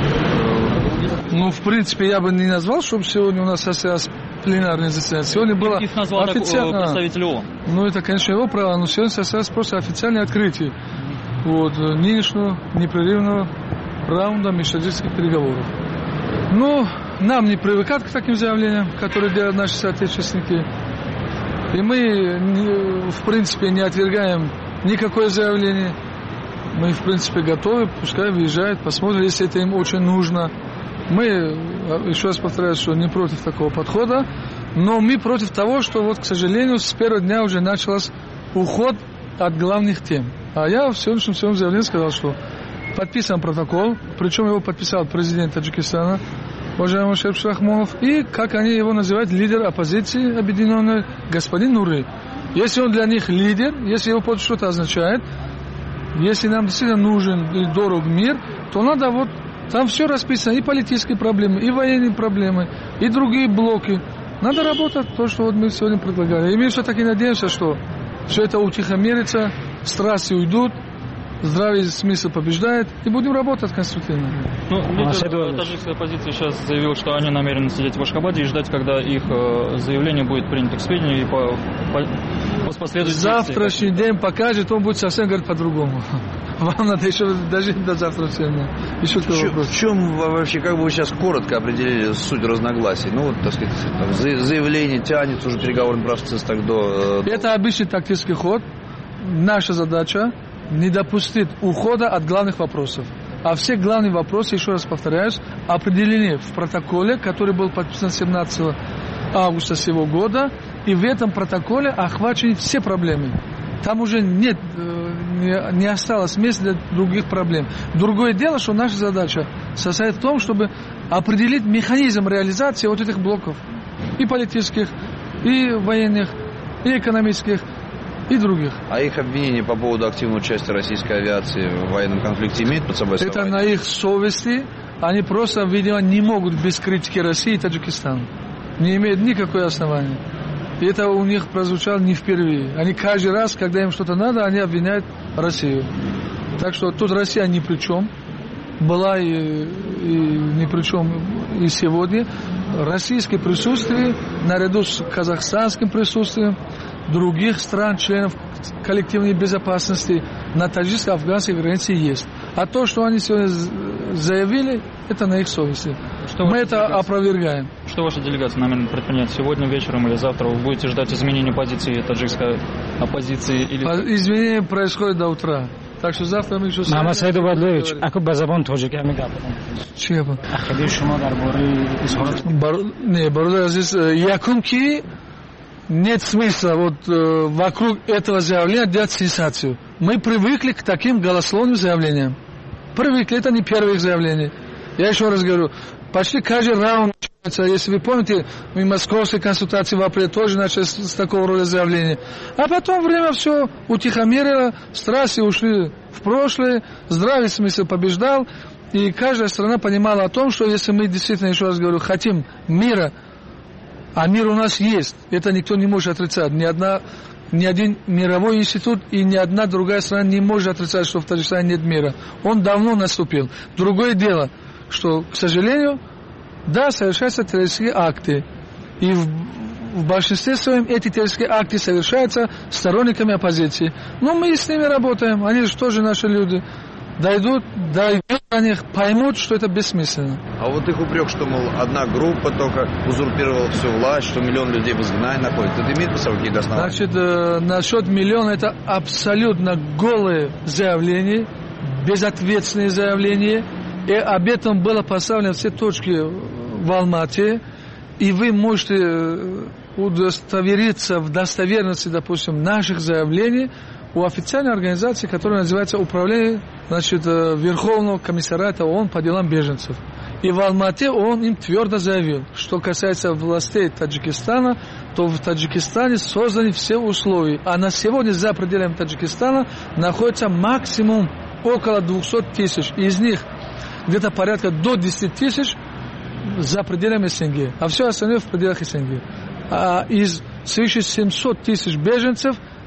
Ну, в принципе, я бы не назвал, чтобы сегодня у нас состоялось пленарное заседание. Сегодня было официально представитель ООН. Ну, это, конечно, его право, но сегодня состоялось просто официальное открытие нынешнего непрерывного раунда межправительственных переговоров. Ну, нам не привыкать к таким заявлениям, которые делают наши соотечественники. И мы, в принципе, не отвергаем никакое заявление. Мы, в принципе, готовы, пускай выезжают, посмотрим, если это им очень нужно. Мы, еще раз повторяю, что не против такого подхода, но мы против того, что, к сожалению, с первого дня уже начался уход от главных тем. А я в сегодняшнем своем заявлении сказал, что подписан протокол, причем его подписал президент Таджикистана, уважаемый Шериф Шахмонов, и, как они его называют, лидер оппозиции объединенной, господин Нуры. Если он для них лидер, если его подпись что-то означает, если нам действительно нужен и дорог мир, то надо там все расписано, и политические проблемы, и военные проблемы, и другие блоки. Надо работать, то, что мы сегодня предлагали. И мы все-таки надеемся, что все это утихомирится, страсти уйдут, здравый смысл побеждает, и будем работать конструктивно. Лидер таджикской оппозиции сейчас заявил, что они намерены сидеть в Ашхабаде и ждать, когда их заявление будет принято к сведению и последует. Завтрашний день покажет, он будет совсем говорить по-другому. Вам надо еще дожить до завтрашнего дня. Еще в чем вообще, как бы вы сейчас коротко определили суть разногласий? Ну, так сказать, заявление тянется, уже переговорный процесс так до... Это обычный тактический ход. Наша задача не допустить ухода от главных вопросов. А все главные вопросы, еще раз повторяюсь, определены в протоколе, который был подписан 17 августа сего года. И в этом протоколе охвачены все проблемы. Там уже не осталось места для других проблем. Другое дело, что наша задача состоит в том, чтобы определить механизм реализации этих блоков. И политических, и военных, и экономических, и других. А их обвинения по поводу активного участия российской авиации в военном конфликте имеют под собой основания? Это на их совести. Они просто, видимо, не могут без критики России и Таджикистана. Не имеют никакого основания. И это у них прозвучало не впервые. Они каждый раз, когда им что-то надо, они обвиняют Россию. Так что тут Россия ни при чем. Была и ни при чем и сегодня. Российское присутствие, наряду с казахстанским присутствием, других стран, членов коллективной безопасности на таджикско-афганской границе есть. А то, что они сегодня заявили, это на их совести. Мы это опровергаем. Что ваша делегация намерена предпринять сегодня вечером или завтра? Вы будете ждать изменения позиции таджикской оппозиции? Изменения происходят до утра. Так что завтра мы еще... Мама Сайду Бадлович, ако ба забон тоҷики мегапам. Чия ба? Ахиди шумо дар бораи изҳорот... Не, бародар азиз, якум ки нет смысла вокруг этого заявления делать сенсацию. Мы привыкли к таким голословным заявлениям. Привыкли, это не первое заявление. Я еще раз говорю, почти каждый раунд начинается, если вы помните, в московской консультации в апреле тоже начались с такого рода заявления. А потом время все утихомирило, страсти ушли в прошлое, здравый смысл побеждал, и каждая страна понимала о том, что если мы действительно, еще раз говорю, хотим мира, а мир у нас есть, это никто не может отрицать, ни один мировой институт и ни одна другая страна не может отрицать, что в Таджикистане нет мира. Он давно наступил. Другое дело, что, к сожалению, да, совершаются террористические акты. И в большинстве своем эти террористические акты совершаются сторонниками оппозиции. Но мы с ними работаем, они же тоже наши люди. Дойдут до них, поймут, что это бессмысленно. А их упрек, что, мол, одна группа только узурпировала всю власть, что миллион людей в изгнании находится, это имеет по собой какие-то основания? Значит, насчет миллиона, это абсолютно голое заявление, безответственное заявление. И об этом было поставлено все точки в Алмате. И вы можете удостовериться в достоверности, допустим, наших заявлений у официальной организации, которая называется Управление Верховного комиссариата ООН по делам беженцев. И в Алмате он им твердо заявил, что касается властей Таджикистана, то в Таджикистане созданы все условия. А на сегодня за пределами Таджикистана находится максимум около 200 тысяч. Из них где-то порядка до 10 тысяч за пределами СНГ. А все остальное в пределах СНГ. А из свыше 700 тысяч беженцев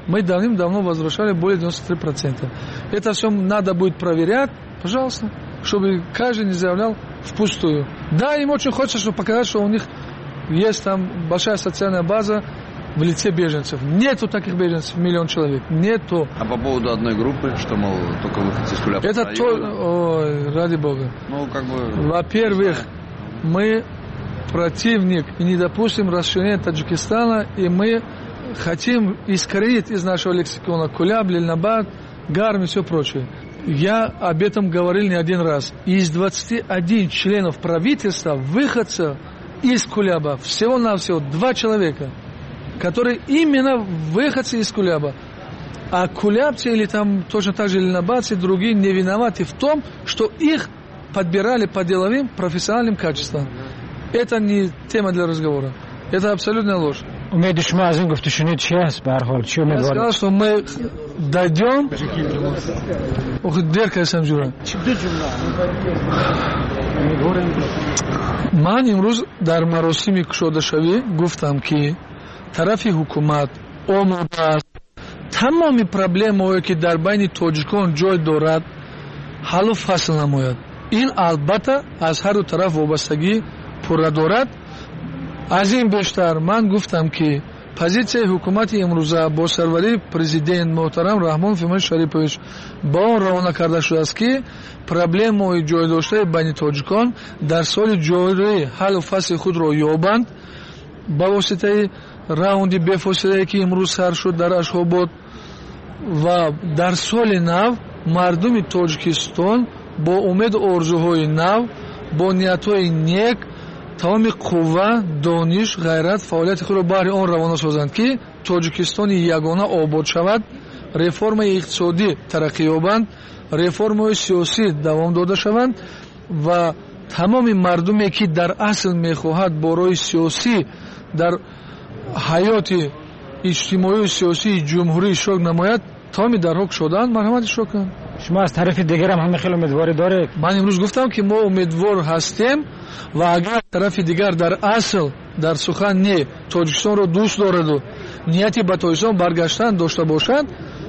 мы давным-давно возвращали более 93%. Это все надо будет проверять, пожалуйста, чтобы каждый не заявлял впустую. Да, им очень хочется, чтобы показать, что у них есть там большая социальная база в лице беженцев. Нету таких беженцев, 1 миллион человек. Нету. А по поводу одной группы, что, мол, только выходцы из Кулябы? Это то... Ой, ради бога. Ну, как бы... Во-первых, мы противник и не допустим расширения Таджикистана, и мы хотим искоренить из нашего лексикона Куляб, Лильнабад, Гарм и все прочее. Я об этом говорил не один раз. Из 21 членов правительства, выходцев из Кулаба, всего-навсего 2 человека, которые именно выходцы из Кулаба. А кулябцы или там точно так же лильнабадцы, другие не виноваты в том, что их подбирали по деловым профессиональным качествам. Это не тема для разговора. Это абсолютная ложь. Я сказал, что мы дойдем. من امروز در مراسم کشاده‌شوی گفتم که طرف حکومت آماده است تمام پرابلم‌هایی که در بین تاجیکان جای دارد حل و فصل نماید. این البته از هر دو طرف وابستگی پوره دارد. از این بیشتر من گفتم که позиция حکومت امروزه با سروری پرزیدنت محترم رحمان فیمای شریفویچ با روانه کرده شده است که پرابلم‌های جای داشته بین تاجیکان در سال جاری حل و فصل خود را یابند با واسطه راوند بفاصله که امروز سر شد در اشخاباد و در سال نو مردم تاجیکستان با امید آرزوهای نو با نیت‌های نیک تمام قوه، دانش، غیرت، فعالیت خود را بهر آن روانه سازند که تاجیکستان یگانه آباد شود، رفرم اقتصادی ترقی یابند، رفرم سیاسی دوام داده شوند و تمام مردمی که در اصل میخواهد برای سیاسی در حیات اجتماعی و سیاسی جمهوری شرکت نماید تمام در حق شدند مرحمت شرکت کنند. شما از طرف دیگر هم همه خیلی امیدواری داره. من امروز گفتم که ما امیدوار هستیم و اگر طرف دیگر در اصل در سخن نه تاجیکستان رو دوست دارد و نیتی به تاجیکستان برگشتن داشته باشد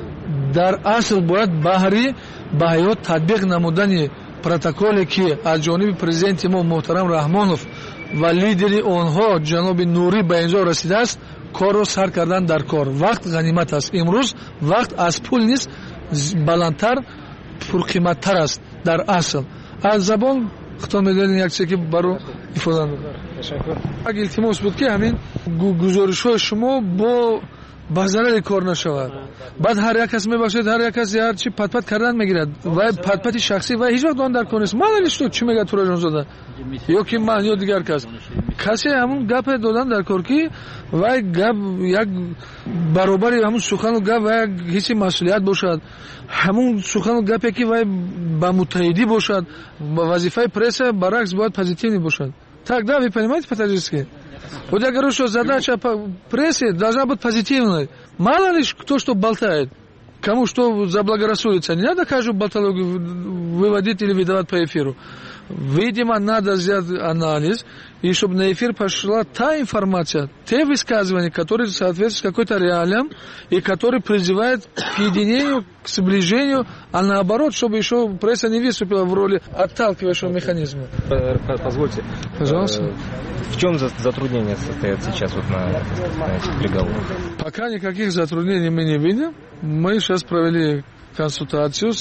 در اصل باید بهری به حیات تطبیق نمودن پروتکلی که از جانب پرزیدنت ما محترم رحمانوف و لیدر آنها جناب نوری به اینجا رسیده است کار رو سر کردن در کار. وقت غنیمت است. امروز وقت از پول نیست بلندتر پرقیمتتر است در اصل. از زبان خطاب می‌دارین یک چیزی که برای ifade تشکر. اگه التماس بود که همین گزارش‌های شما با بازار کار نشود. بعد هر یک کس میباشد هر یک کس هر چی پت کردن میگیرد و پت شخصی و هیچ وقت آن در کار نیست. مالش تو چی میگه تو جان یا که من یا دیگر کسی همون گپ دادن در کار کی و گپ یک برابر همون سخن و گپ و هیچ مسئولیت باشد همون سخن و گپی که و با متحدی باشد وظیفه پرس برعکس باید پوزیتیوی باشد. Тогда вы понимаете по-таджикски? Вот я говорю, что задача прессы должна быть позитивной. Мало ли кто что болтает. Кому что заблагорассудится. Не надо каждую болтологию выводить или выдавать по эфиру. Видимо, надо сделать анализ, и чтобы на эфир пошла та информация, те высказывания, которые соответствуют какой-то реалиям, и которые призывают к единению, к сближению, а наоборот, чтобы еще пресса не выступила в роли отталкивающего механизма. Позвольте. Пожалуйста. В чем затруднения состоят сейчас вот на этих переговорах? Пока никаких затруднений мы не видим. Мы сейчас провели консультацию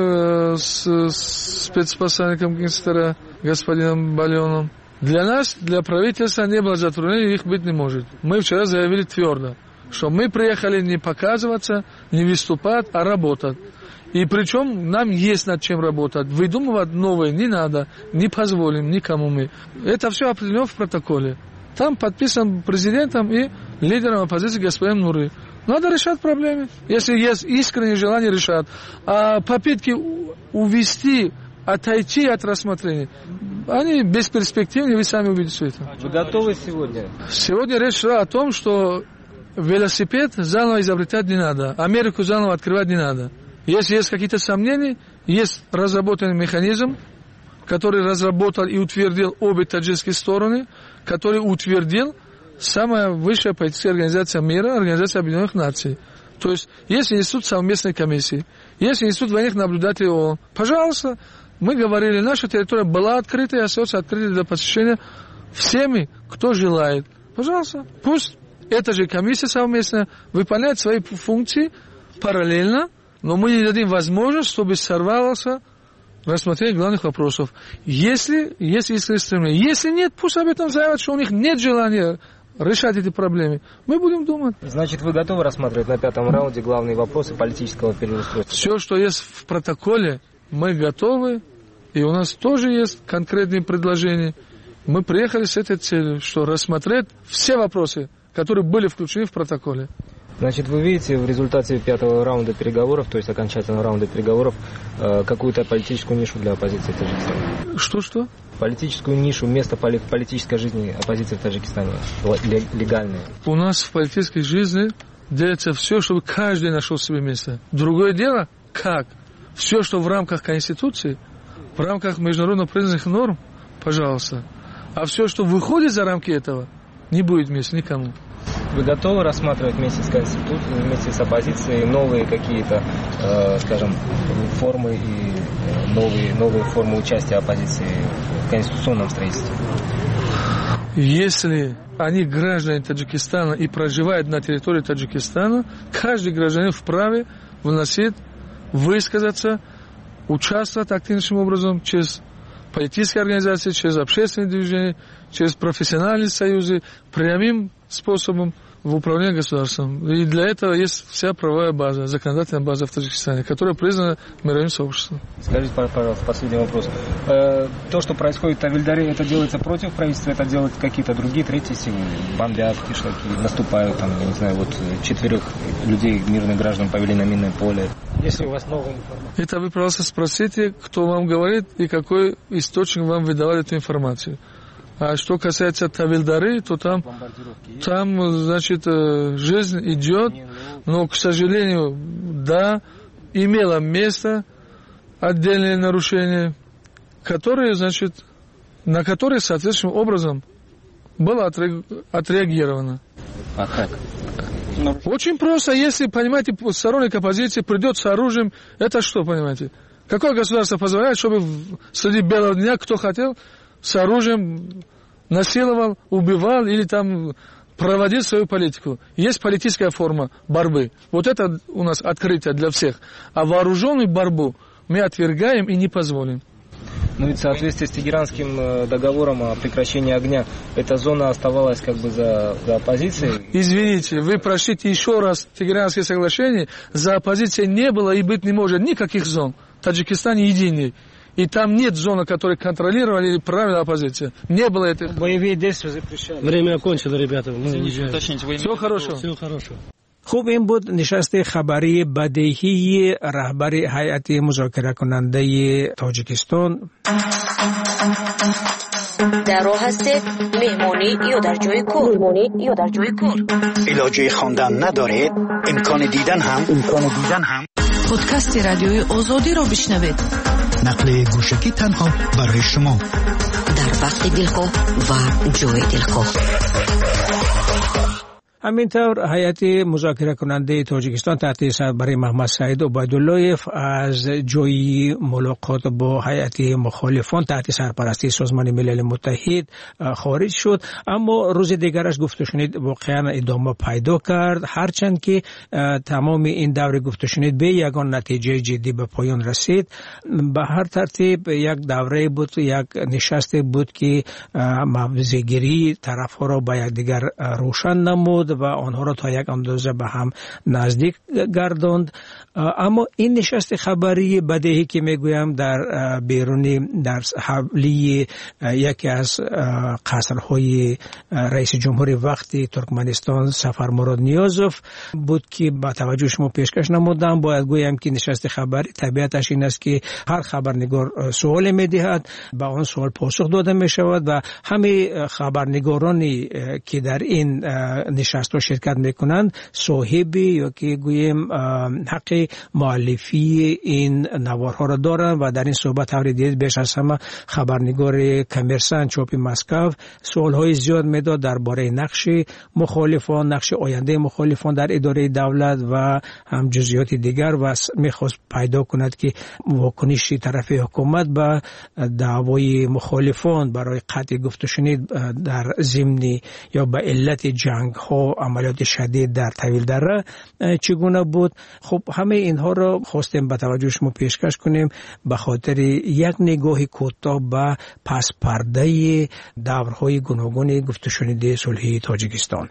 с спецпосланником Генштаба господином Балионом. Для нас, для правительства не было затруднений, их быть не может. Мы вчера заявили твердо, что мы приехали не показываться, не выступать, а работать. И причем нам есть над чем работать. Выдумывать новое не надо, не позволим никому мы. Это все определено в протоколе. Там подписан президентом и лидером оппозиции господином Нури. Надо решать проблемы. Если есть искреннее желание решать. А попытки увести, отойти от рассмотрения, они бесперспективны, вы сами увидите это. Вы готовы сегодня? Сегодня речь шла о том, что велосипед заново изобретать не надо. Америку заново открывать не надо. Если есть какие-то сомнения, есть разработанный механизм, который разработал и утвердил обе таджикские стороны, который утвердил самая высшая политическая организация мира, Организация Объединенных Наций. То есть есть институт совместной комиссии, есть институт военных наблюдателей ООН. Пожалуйста, мы говорили, наша территория была открыта и остается открытой для посещения всеми, кто желает. Пожалуйста, пусть эта же комиссия совместная выполняет свои функции параллельно, но мы не дадим возможность, чтобы сорвался рассмотрение главных вопросов. Если есть искреннее стремление. Если нет, пусть об этом заявят, что у них нет желания решать эти проблемы. Мы будем думать. Значит, вы готовы рассматривать на 5-м раунде главные вопросы политического переустройства? Все, что есть в протоколе, мы готовы. И у нас тоже есть конкретные предложения. Мы приехали с этой целью, что рассмотреть все вопросы, которые были включены в протоколе. Значит, вы видите в результате 5-го раунда переговоров, то есть окончательного раунда переговоров, какую-то политическую нишу для оппозиции в Таджикистане? Что? Политическую нишу, место в политической жизни оппозиции в Таджикистане, легальное. У нас в политической жизни делается все, чтобы каждый нашел себе место. Другое дело, как? Все, что в рамках Конституции, в рамках международно признанных норм, пожалуйста. А все, что выходит за рамки этого, не будет места никому. Вы готовы рассматривать вместе с Конституцией, вместе с оппозицией новые какие-то, скажем, формы и новые формы участия оппозиции в конституционном строительстве? Если они граждане Таджикистана и проживают на территории Таджикистана, каждый гражданин вправе вносить, высказаться, участвовать активнейшим образом через политические организации, через общественные движения, через профессиональные союзы, прямым способом в управлении государством. И для этого есть вся правовая база, законодательная база в Таджикистане, которая признана мировым сообществом. Скажите, пожалуйста, последний вопрос. То, что происходит в Тавильдаре, это делается против правительства, это делают какие-то другие, третьи силы? Бомбят, кишлаки, наступают, там, я не знаю, вот 4 людей, мирных граждан, повели на минное поле. Если у вас новая информация. Это вы просто спросите, кто вам говорит и какой источник вам выдавал эту информацию. А что касается Тавильдары, то там, значит, жизнь идет, но, к сожалению, да, имело место отдельные нарушения, которые, значит, на которые соответствующим образом было отреагировано. А как? Очень просто, если, понимаете, сторонник оппозиции придет с оружием, это что, понимаете? Какое государство позволяет, чтобы среди белого дня кто хотел с оружием насиловал, убивал или там проводил свою политику? Есть политическая форма борьбы. Вот это у нас открытие для всех. А вооруженную борьбу мы отвергаем и не позволим. Ну ведь в соответствии с Тегеранским договором о прекращении огня, эта зона оставалась как бы за оппозицией. Извините, вы прочтите еще раз Тегеранские соглашения. За оппозицией не было и быть не может никаких зон. Таджикистан единый. И там нет зоны, которые контролировали или правила оппозиция. Не было этого. Боевые действия запрещали. Время окончено, ребята. Все хорошо. Все хорошо. خوب این بود نشست خبری بدیهی رهبر هیئت مذاکره کننده تاجیکستان. در راه هستید مهمانی یا در جای کار علاجه خواندن ندارید امکان دیدن هم پادکست رادیوی آزادی را بشنوید. نقل گوشکی تنها برای شما در وقت دلخواه و جای دلخواه. همینطور هیئت مذاکره کننده تاجیکستان تحت سربری محمد سعید عبیداللهیف از جایی ملاقات با هیئت مخالفان تحت سرپرستی سازمان ملل متحد خارج شد، اما روز دیگرش گفته شنید واقعا ادامه پیدا کرد، هرچند که تمام این دور گفته شنید به یگان نتیجه جدی به پایان رسید. به هر ترتیب یک دوره بود، یک نشست بود که موضع‌گیری طرف‌ها را به یکدیگر روشن نمود و آنها را تا یک اندازه به هم نزدیک گرداند. اما این نشست خبری بدیهی که میگویم در بیرونی در حولی یکی از قصرهای رئیس جمهور وقتی ترکمنستان سفرمراد نیازوف بود که با توجه شما پیشکش نمودم. باید گویم که نشست خبری طبیعتش این است که هر خبرنگار سوال میدهد، به آن سوال پاسخ داده می شود و همه خبرنگارانی که در این نشست پادکست ها شرکت میکنند صاحب یا که گویم حق مؤلفی این نوارها را دارند و در این صحبت هم دید بیش از همه خبرنگار کمرسان چاپ مسکو سوالهای زیاد میداد درباره نقش مخالفان، نقش آینده مخالفان در اداره دولت و هم جزئیات دیگر و میخواست پیدا کند که واکنش طرف حکومت به دعوای مخالفان برای قطع گفت و شنید در ضمن یا به علت جنگ ها عملیات شدید در طویل دره چگونه بود. خب همه اینها را خواستیم به توجه شما پیشکش کنیم به خاطر یک نگاه کوتاه به پس پرده دورهای گوناگون گفت و شنید صلحی تاجیکستان.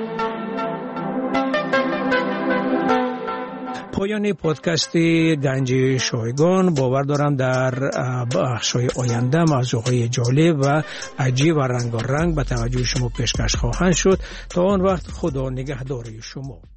پایان پادکست گنج شایگان. باور دارم در بخش‌های آینده موضوعهای جالب و عجیب و رنگارنگ به توجه شما پیشکش خواهند شد. تا آن وقت خدا نگهدار شما.